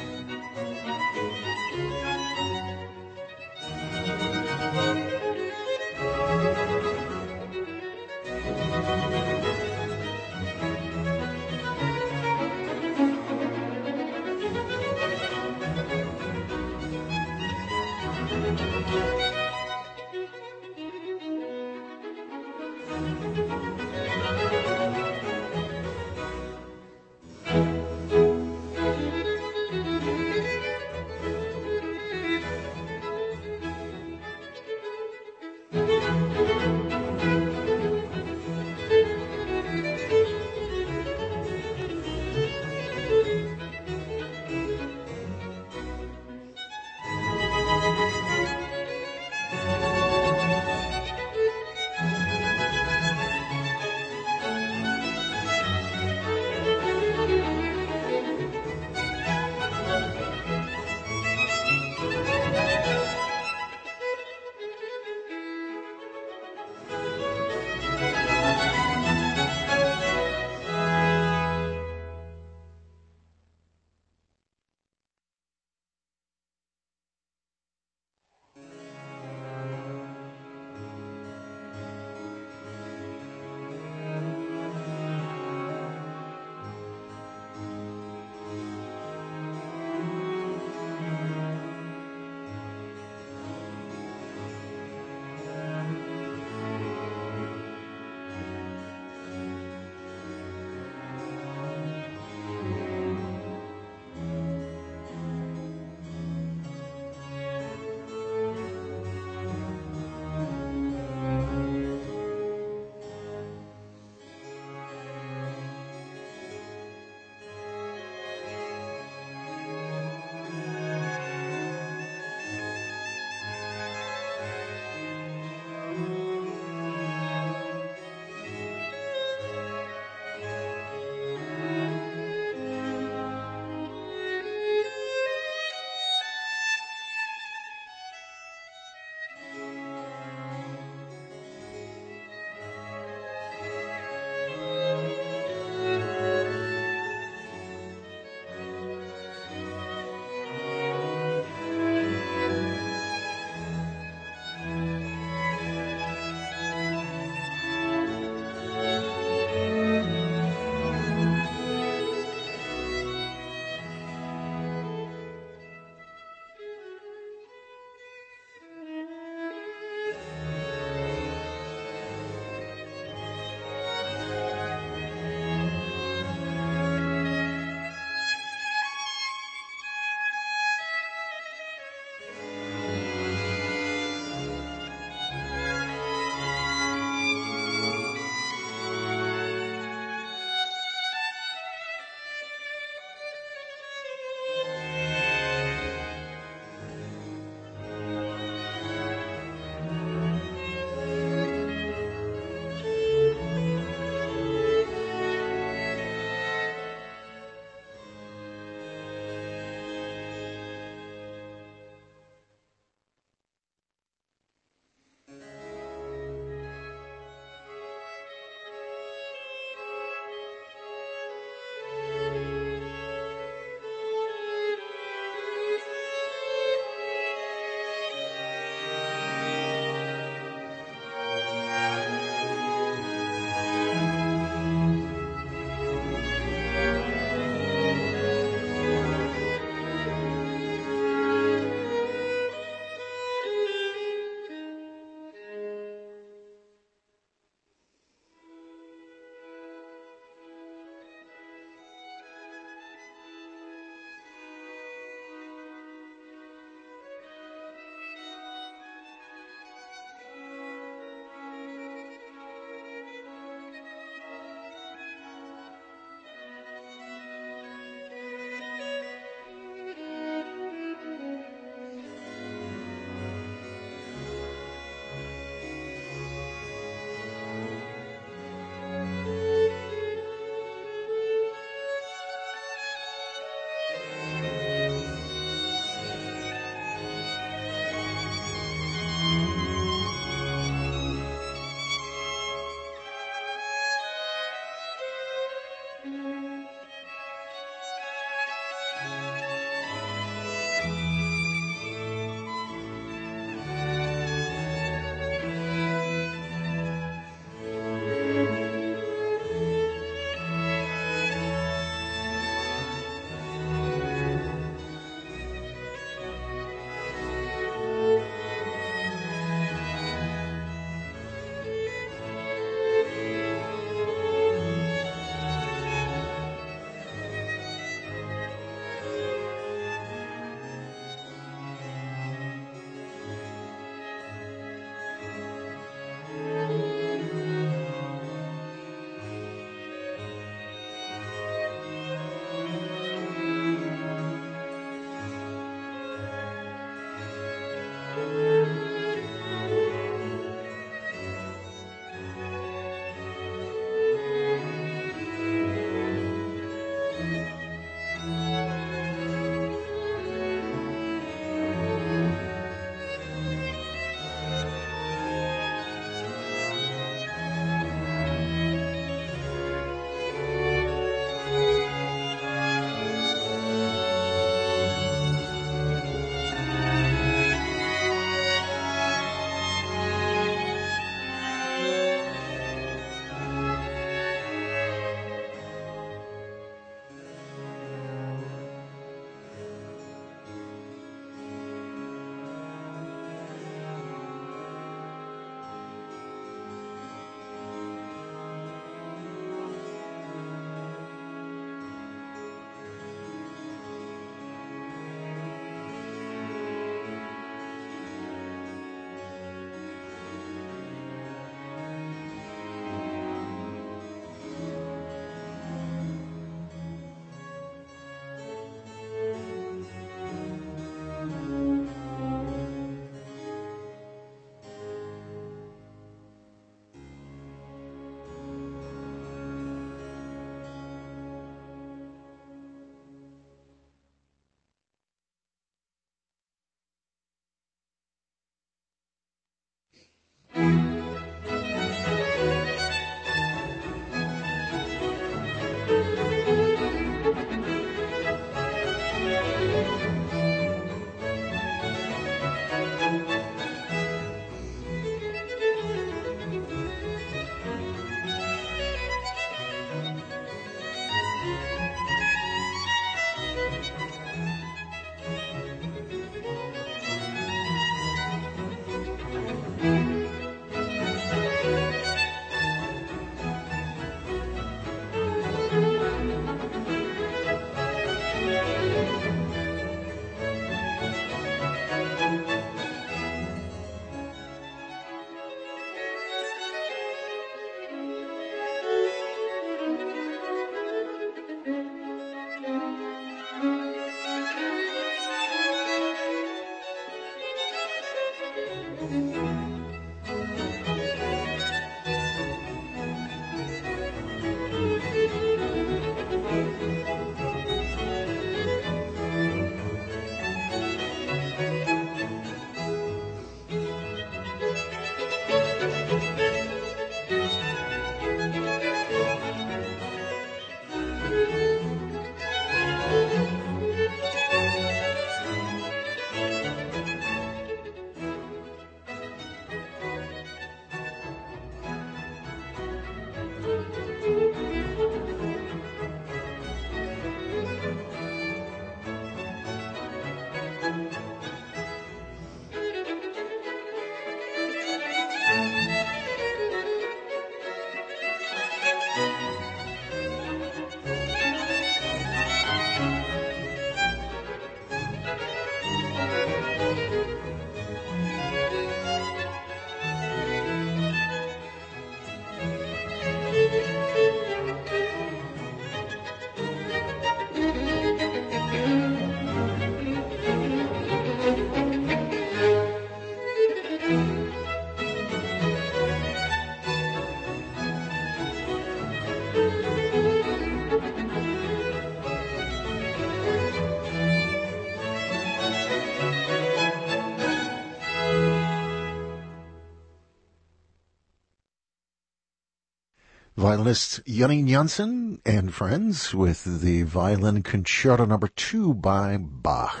Violinist Janine Janssen and friends with the Violin Concerto Number Two by Bach.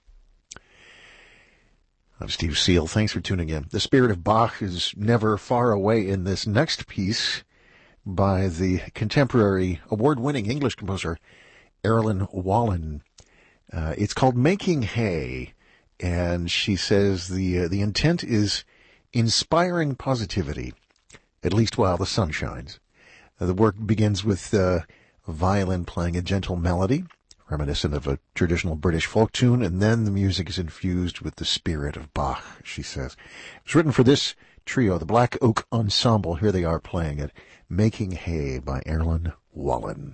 I'm Steve Seal. Thanks for tuning in. The spirit of Bach is never far away in this next piece by the contemporary award-winning English composer Erin Wallen. Uh, it's called Making Hay, and she says the uh, the intent is inspiring positivity, at least while the sun shines. Uh, the work begins with uh, a violin playing a gentle melody, reminiscent of a traditional British folk tune, and then the music is infused with the spirit of Bach, she says. It was written for this trio, the Black Oak Ensemble. Here they are playing it, Making Hay by Erin Wallen.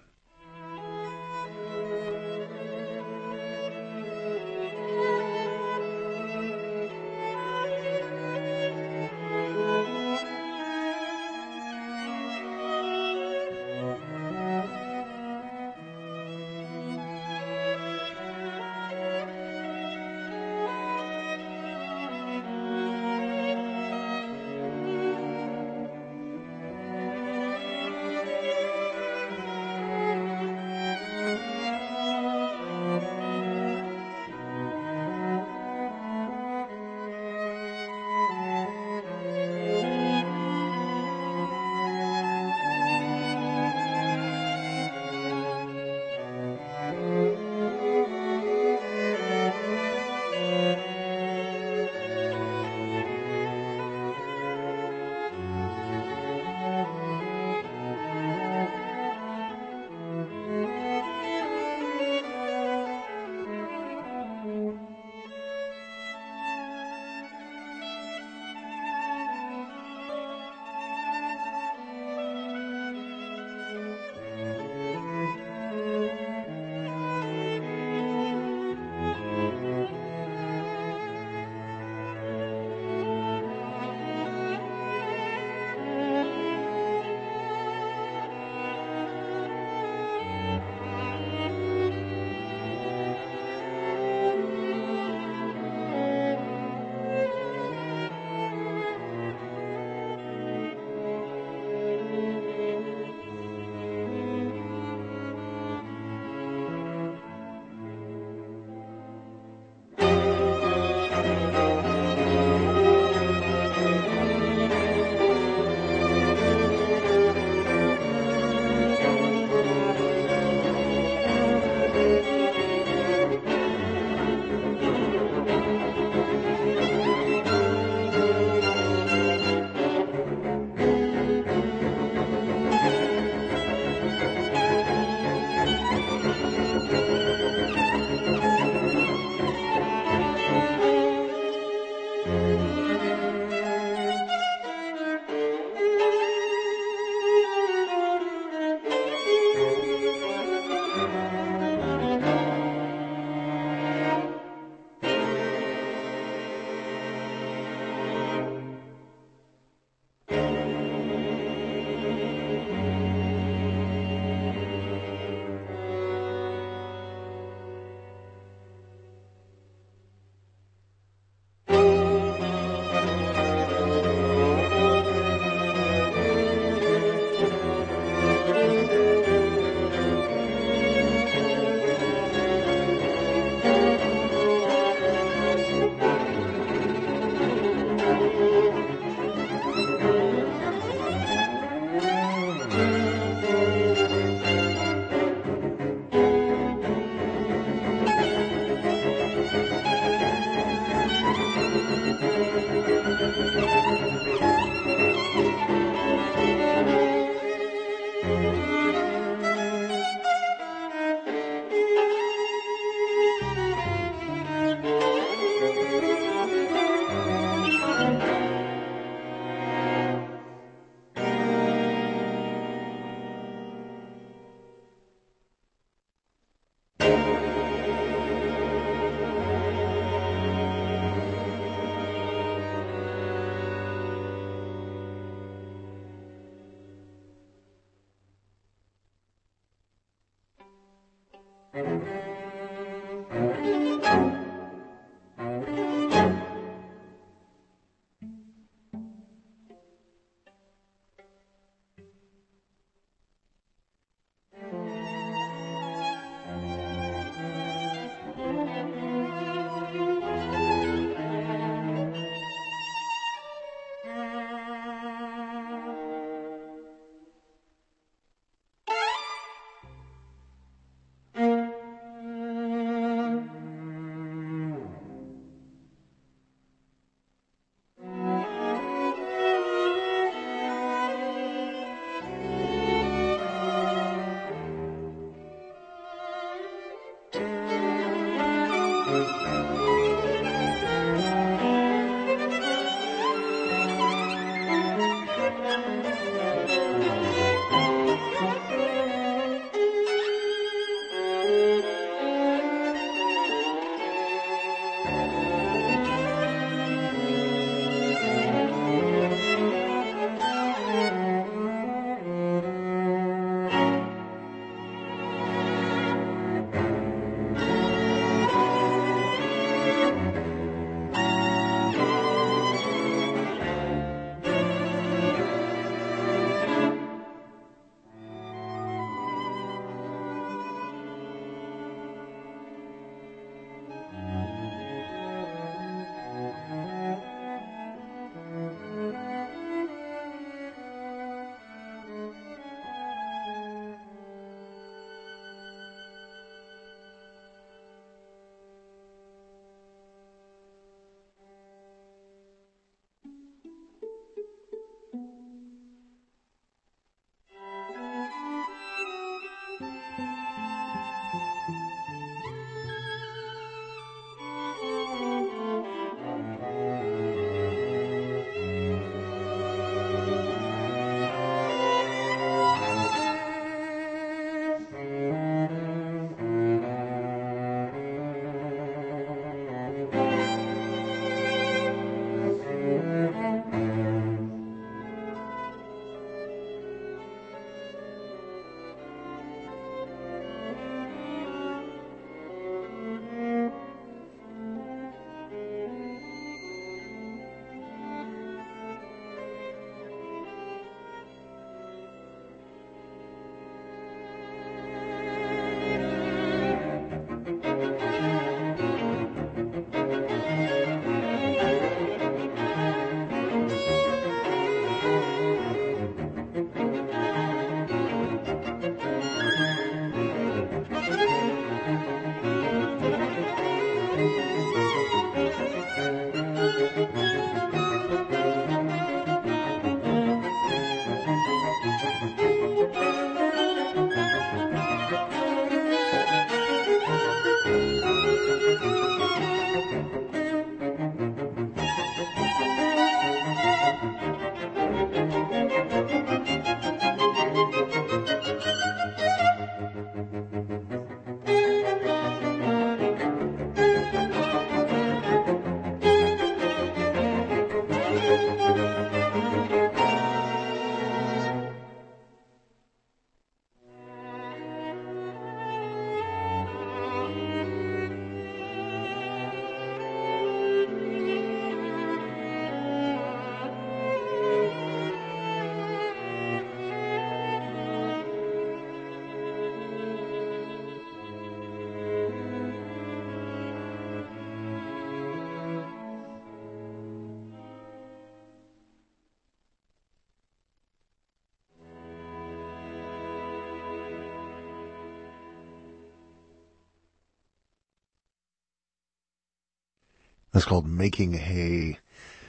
That's called Making Hay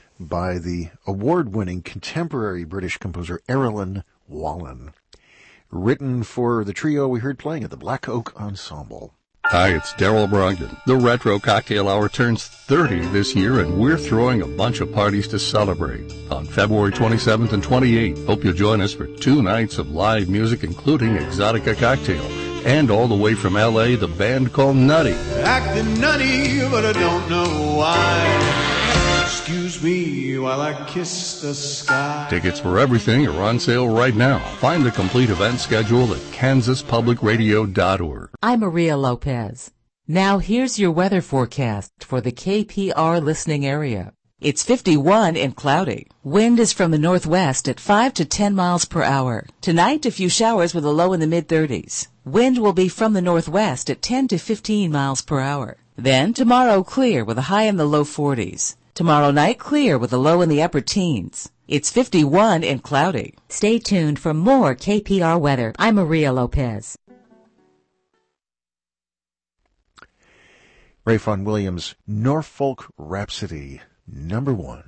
by the award-winning contemporary British composer Erilyn Wallen. Written for the trio we heard playing at the Black Oak Ensemble. Hi, it's Daryl Brogdon. The Retro Cocktail Hour turns thirty this year, and we're throwing a bunch of parties to celebrate on February twenty-seventh and twenty-eighth. Hope you'll join us for two nights of live music, including Exotica Cocktail. And all the way from L A, the band called Nutty. Acting nutty, but I don't know why. Excuse me while I kiss the sky. Tickets for everything are on sale right now. Find the complete event schedule at kansas public radio dot org. I'm Maria Lopez. Now here's your weather forecast for the K P R listening area. It's fifty-one and cloudy. Wind is from the northwest at five to ten miles per hour. Tonight, a few showers with a low in the mid-thirties. Wind will be from the northwest at ten to fifteen miles per hour. Then tomorrow, clear with a high in the low forties. Tomorrow night, clear with a low in the upper teens. It's fifty-one and cloudy. Stay tuned for more K P R weather. I'm Maria Lopez. Ray Vaughan Williams, Norfolk Rhapsody, number one.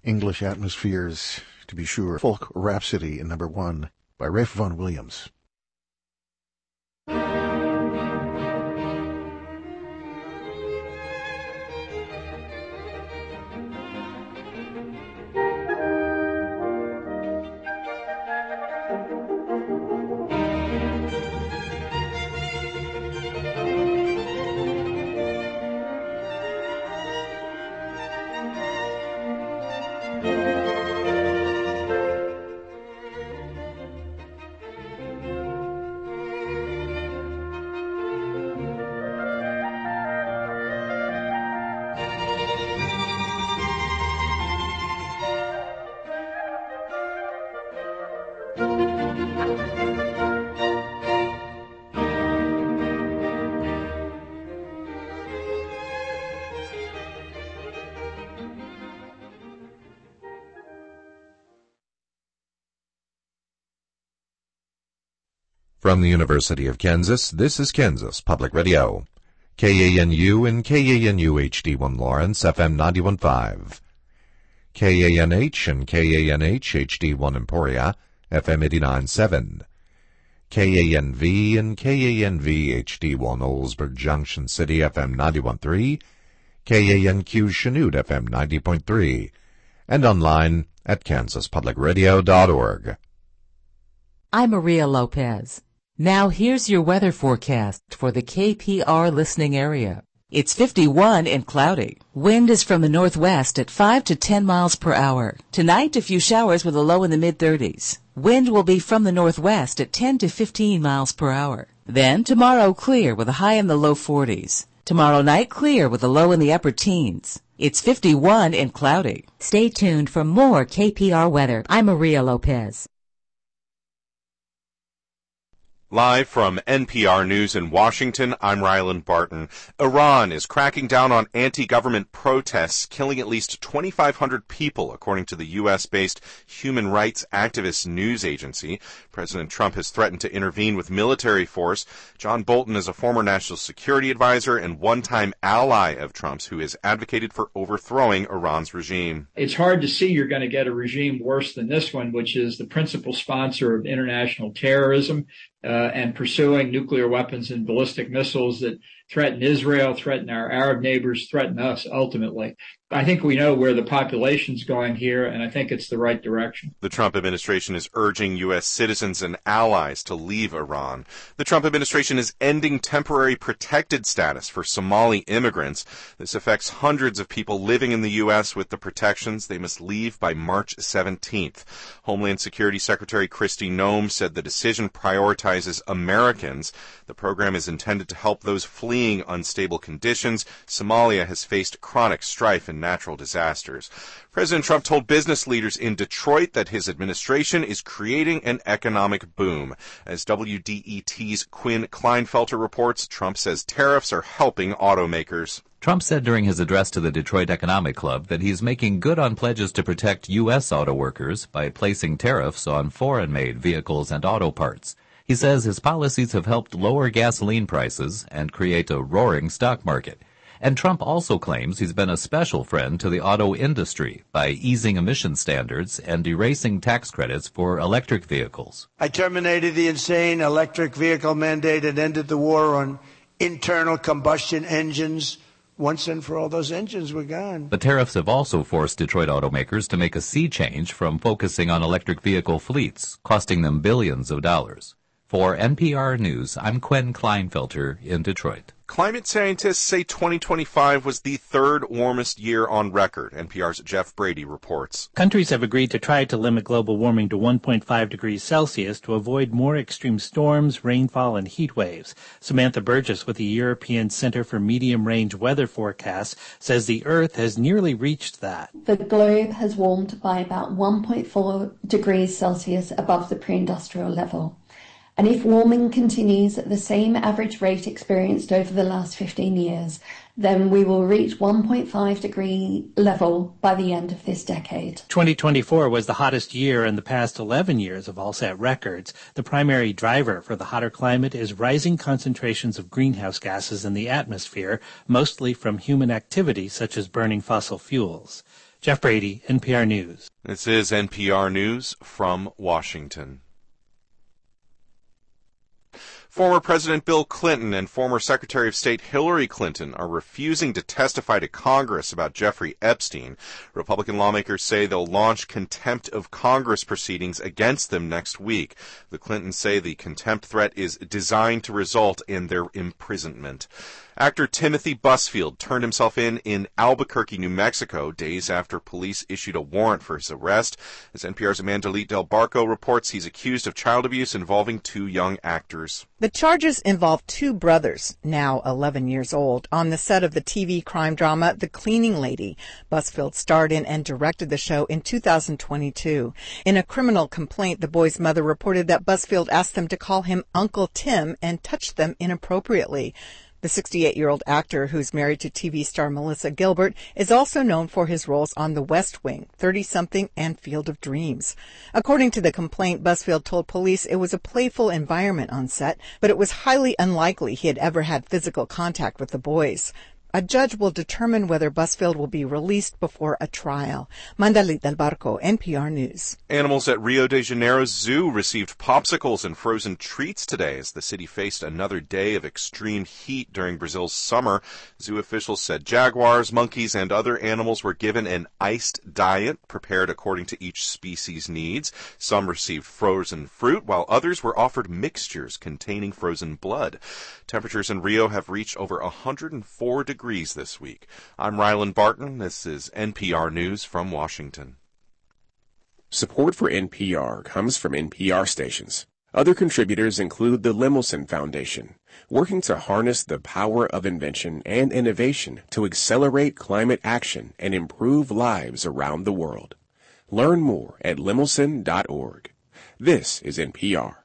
English atmospheres, to be sure. Folk Rhapsody in number one by Ralph Vaughan Williams. From the University of Kansas, this is Kansas Public Radio. K A N U and K A N U H D one Lawrence, F M ninety-one point five. K A N H and K A N H H D one Emporia, F M eighty-nine point seven. K A N V and K A N V H D one Oldsburg Junction City, F M ninety-one point three. K A N Q Chanute, F M ninety point three. And online at kansas public radio dot org. I'm Maria Lopez. Now here's your weather forecast for the K P R listening area. It's fifty-one and cloudy. Wind is from the northwest at five to ten miles per hour. Tonight, a few showers with a low in the mid-thirties. Wind will be from the northwest at ten to fifteen miles per hour. Then tomorrow, clear with a high in the low forties. Tomorrow night, clear with a low in the upper teens. It's fifty-one and cloudy. Stay tuned for more K P R weather. I'm Maria Lopez. Live from N P R News in Washington, I'm Ryland Barton. Iran is cracking down on anti-government protests, killing at least twenty-five hundred people, according to the U S-based human rights activist news agency. President Trump has threatened to intervene with military force. John Bolton is a former national security advisor and one-time ally of Trump's who has advocated for overthrowing Iran's regime. It's hard to see you're going to get a regime worse than this one, which is the principal sponsor of international terrorism, Uh, and pursuing nuclear weapons and ballistic missiles that threaten Israel, threaten our Arab neighbors, threaten us ultimately. I think we know where the population's going here, and I think it's the right direction. The Trump administration is urging U S citizens and allies to leave Iran. The Trump administration is ending temporary protected status for Somali immigrants. This affects hundreds of people living in the U S with the protections. They must leave by March seventeenth. Homeland Security Secretary Kristi Noem said the decision prioritizes Americans. The program is intended to help those fleeing unstable conditions. Somalia has faced chronic strife and natural disasters. President Trump told business leaders in Detroit that his administration is creating an economic boom. As W D E T's Quinn Kleinfelter reports, Trump says tariffs are helping automakers. Trump said during his address to the Detroit Economic Club that he's making good on pledges to protect U S auto workers by placing tariffs on foreign-made vehicles and auto parts. He says his policies have helped lower gasoline prices and create a roaring stock market. And Trump also claims he's been a special friend to the auto industry by easing emission standards and erasing tax credits for electric vehicles. I terminated the insane electric vehicle mandate and ended the war on internal combustion engines. Once and for all, those engines were gone. The tariffs have also forced Detroit automakers to make a sea change from focusing on electric vehicle fleets, costing them billions of dollars. For N P R News, I'm Quinn Kleinfelter in Detroit. Climate scientists say twenty twenty-five was the third warmest year on record. N P R's Jeff Brady reports. Countries have agreed to try to limit global warming to one point five degrees Celsius to avoid more extreme storms, rainfall, and heat waves. Samantha Burgess with the European Center for Medium-Range Weather Forecasts says the Earth has nearly reached that. The globe has warmed by about one point four degrees Celsius above the pre-industrial level. And if warming continues at the same average rate experienced over the last fifteen years, then we will reach one point five degree level by the end of this decade. twenty twenty-four was the hottest year in the past eleven years of all set records. The primary driver for the hotter climate is rising concentrations of greenhouse gases in the atmosphere, mostly from human activity such as burning fossil fuels. Jeff Brady, N P R News. This is N P R News from Washington. Former President Bill Clinton and former Secretary of State Hillary Clinton are refusing to testify to Congress about Jeffrey Epstein. Republican lawmakers say they'll launch contempt of Congress proceedings against them next week. The Clintons say the contempt threat is designed to result in their imprisonment. Actor Timothy Busfield turned himself in in Albuquerque, New Mexico, days after police issued a warrant for his arrest. As N P R's Amanda Leet Del Barco reports, he's accused of child abuse involving two young actors. The charges involve two brothers, now eleven years old, on the set of the T V crime drama The Cleaning Lady. Busfield starred in and directed the show in two thousand twenty-two. In a criminal complaint, the boys' mother reported that Busfield asked them to call him Uncle Tim and touched them inappropriately. The sixty-eight-year-old actor, who's married to T V star Melissa Gilbert, is also known for his roles on The West Wing, thirty-something, and Field of Dreams. According to the complaint, Busfield told police it was a playful environment on set, but it was highly unlikely he had ever had physical contact with the boys. A judge will determine whether Busfield will be released before a trial. Mandalit Del Barco, N P R News. Animals at Rio de Janeiro's zoo received popsicles and frozen treats today as the city faced another day of extreme heat during Brazil's summer. Zoo officials said jaguars, monkeys, and other animals were given an iced diet prepared according to each species' needs. Some received frozen fruit, while others were offered mixtures containing frozen blood. Temperatures in Rio have reached over one hundred four degrees this week. I'm Ryland Barton. This is N P R News from Washington. Support for N P R comes from N P R stations. Other contributors include the Lemelson Foundation, working to harness the power of invention and innovation to accelerate climate action and improve lives around the world. Learn more at lemelson dot org. This is N P R.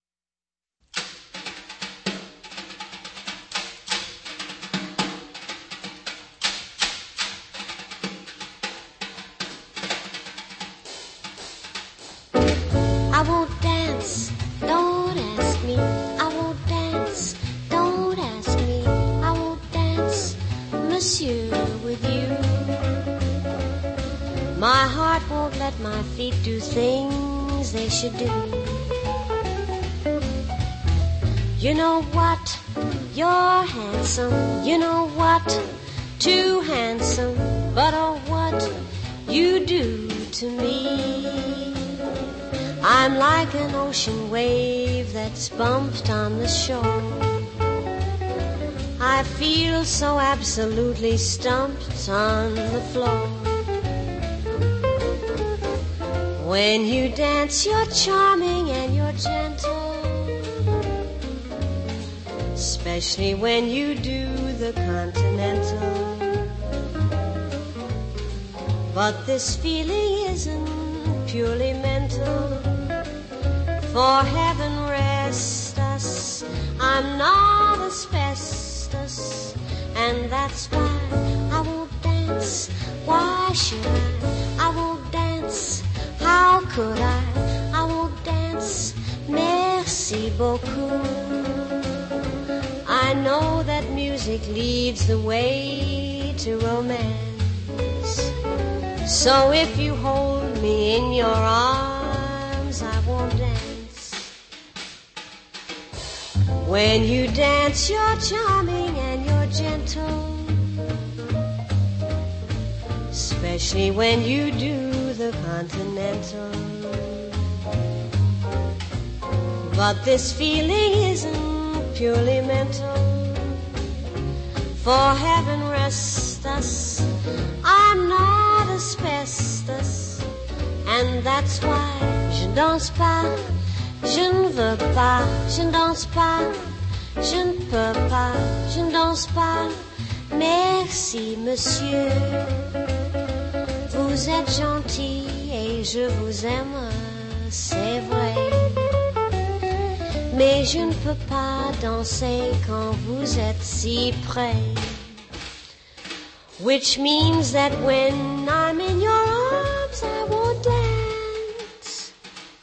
I won't dance, don't ask me. I won't dance, don't ask me. I won't dance, monsieur, with you. My heart won't let my feet do things they should do. You know what? You're handsome. You know what? Too handsome. But oh, what you do to me. I'm like an ocean wave that's bumped on the shore. I feel so absolutely stumped on the floor. When you dance, you're charming and you're gentle, especially when you do the continental. But this feeling isn't purely mental. For heaven rest us, I'm not asbestos, and that's why I won't dance. Why should I? I won't dance. How could I? I won't dance. Merci beaucoup. I know that music leads the way to romance. So if you hold me in your arms, I won't dance. When you dance, you're charming and you're gentle, especially when you do the continental. But this feeling isn't purely mental. For heaven rest us, I'm not asbestos, and that's why je danse pas. Je ne veux pas, je ne danse pas, je ne peux pas, je ne danse pas. Merci, monsieur. Vous êtes gentil et je vous aime, c'est vrai. Mais je ne peux pas danser quand vous êtes si près. Which means that when I'm in your arms, I won't dance.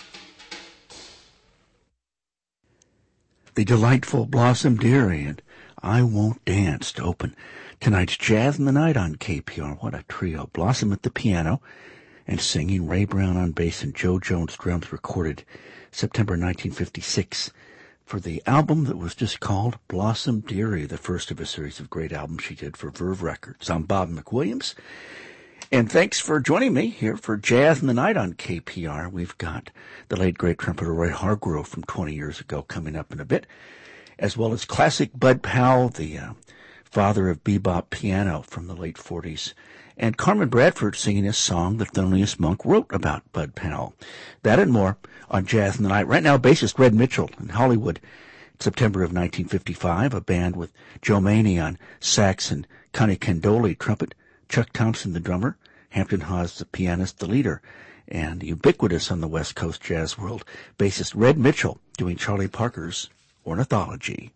The delightful Blossom Dearie and I Won't Dance to open tonight's Jazz in the Night on K P R. What a trio. Blossom at the piano and singing, Ray Brown on bass, and Joe Jones drums, recorded September nineteen fifty-six for the album that was just called Blossom Dearie, the first of a series of great albums she did for Verve Records. I'm Bob McWilliams, and thanks for joining me here for Jazz in the Night on K P R. We've got the late great trumpeter Roy Hargrove from twenty years ago coming up in a bit, as well as classic Bud Powell, the uh, father of bebop piano from the late forties, and Carmen Bradford singing a song that Thelonious Monk wrote about Bud Powell. That and more on Jazz in the Night. Right now, bassist Red Mitchell in Hollywood, September of nineteen fifty-five, a band with Joe Maney on sax and Connie Candoli trumpet, Chuck Thompson the drummer, Hampton Hawes the pianist, the leader, and ubiquitous on the West Coast jazz world, bassist Red Mitchell doing Charlie Parker's Ornithology.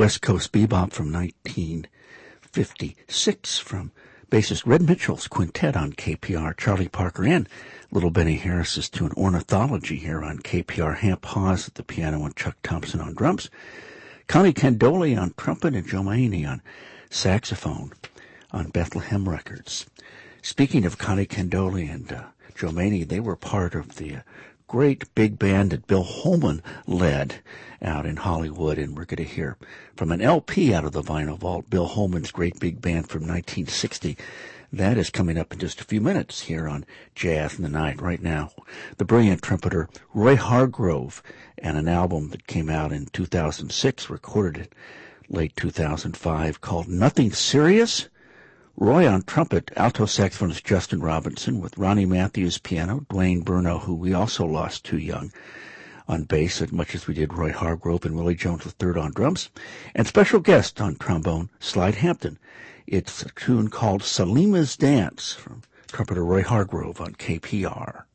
West Coast Bebop from nineteen fifty-six from bassist Red Mitchell's quintet on K P R. Charlie Parker and Little Benny Harris is to an ornithology here on K P R. Hamp Hawes at the piano and Chuck Thompson on drums. Connie Candoli on trumpet and Joe Maney on saxophone on Bethlehem Records. Speaking of Connie Candoli and uh, Joe Maney, they were part of the uh, great big band that Bill Holman led out in Hollywood, and we're going to hear from an L P out of the Vinyl Vault, Bill Holman's Great Big Band from nineteen sixty. That is coming up in just a few minutes here on Jazz in the Night. Right now, the brilliant trumpeter Roy Hargrove and an album that came out in two thousand six, recorded in late two thousand five, called Nothing Serious. Roy on trumpet, alto saxophonist Justin Robinson with Ronnie Matthews piano, Dwayne Bruno, who we also lost too young, on bass, as much as we did Roy Hargrove, and Willie Jones the third on drums, and special guest on trombone, Slide Hampton. It's a tune called Salima's Dance from trumpeter Roy Hargrove on K P R.